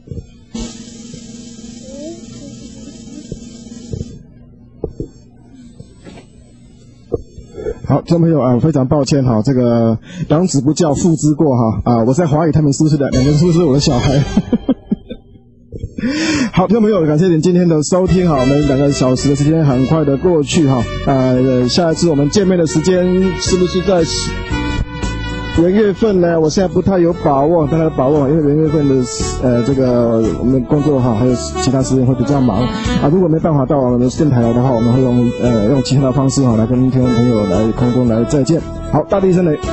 好，听众朋友啊，非常抱歉哈，这个养子不教父之过哈啊，我在怀疑他们是不是两两个是不是我的小孩。好，听众朋友，感谢您今天的收听哈，我们两个小时的时间很快的过去哈，呃，下一次我们见面的时间是不是在元月份呢？我现在不太有把握，大概把握，因为元月份的呃这个我们工作哈，还有其他时间会比较忙啊。如果没办法到我们的电台来的话，我们会用呃用其他的方式哈来跟听众朋友来空中来再见。好，大地声雷。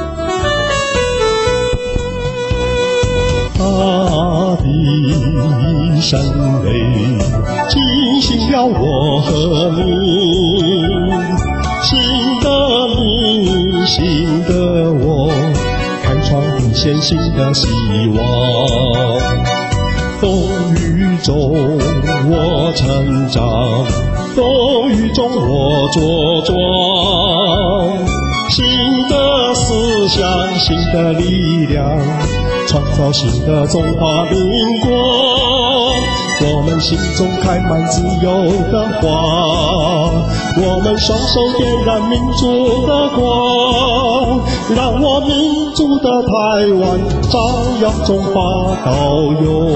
大地声雷，惊醒了我和你，新的你，新的我，开创一线新的希望。风雨中我成长，风雨中我茁壮，新的思想，新的力量，创造新的中华民国。我们心中开满自由的花，我们双手点燃民主的光，让我民主的台湾照耀中华到永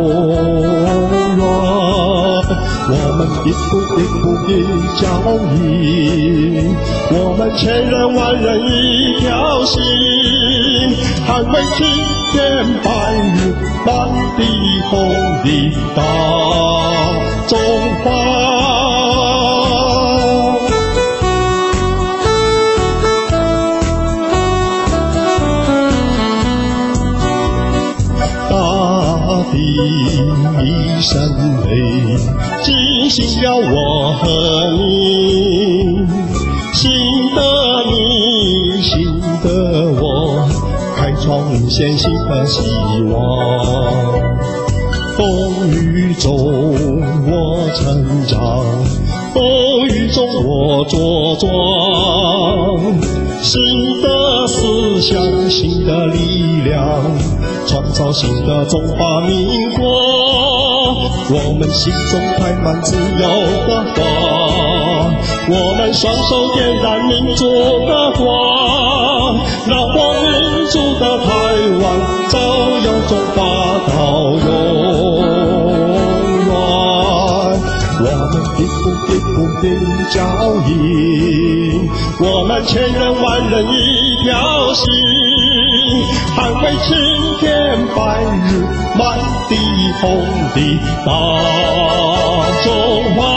远。我们一步一步的脚印，我们千人万人一条心，捍卫青天白日满地红的大中华。大地一声雷，惊醒了我和你，新的你，新的我，开创无限新的希望。风雨中我成长，风雨中我茁壮，新的思想，新的力量，创造新的中华民国。我们心中开满自由的花，我们双手点燃民主的光，让我民主的台湾照耀中华到永远。我们一步一步的脚印，我们千人万人一条心，捍卫青天白日满地红的大中华。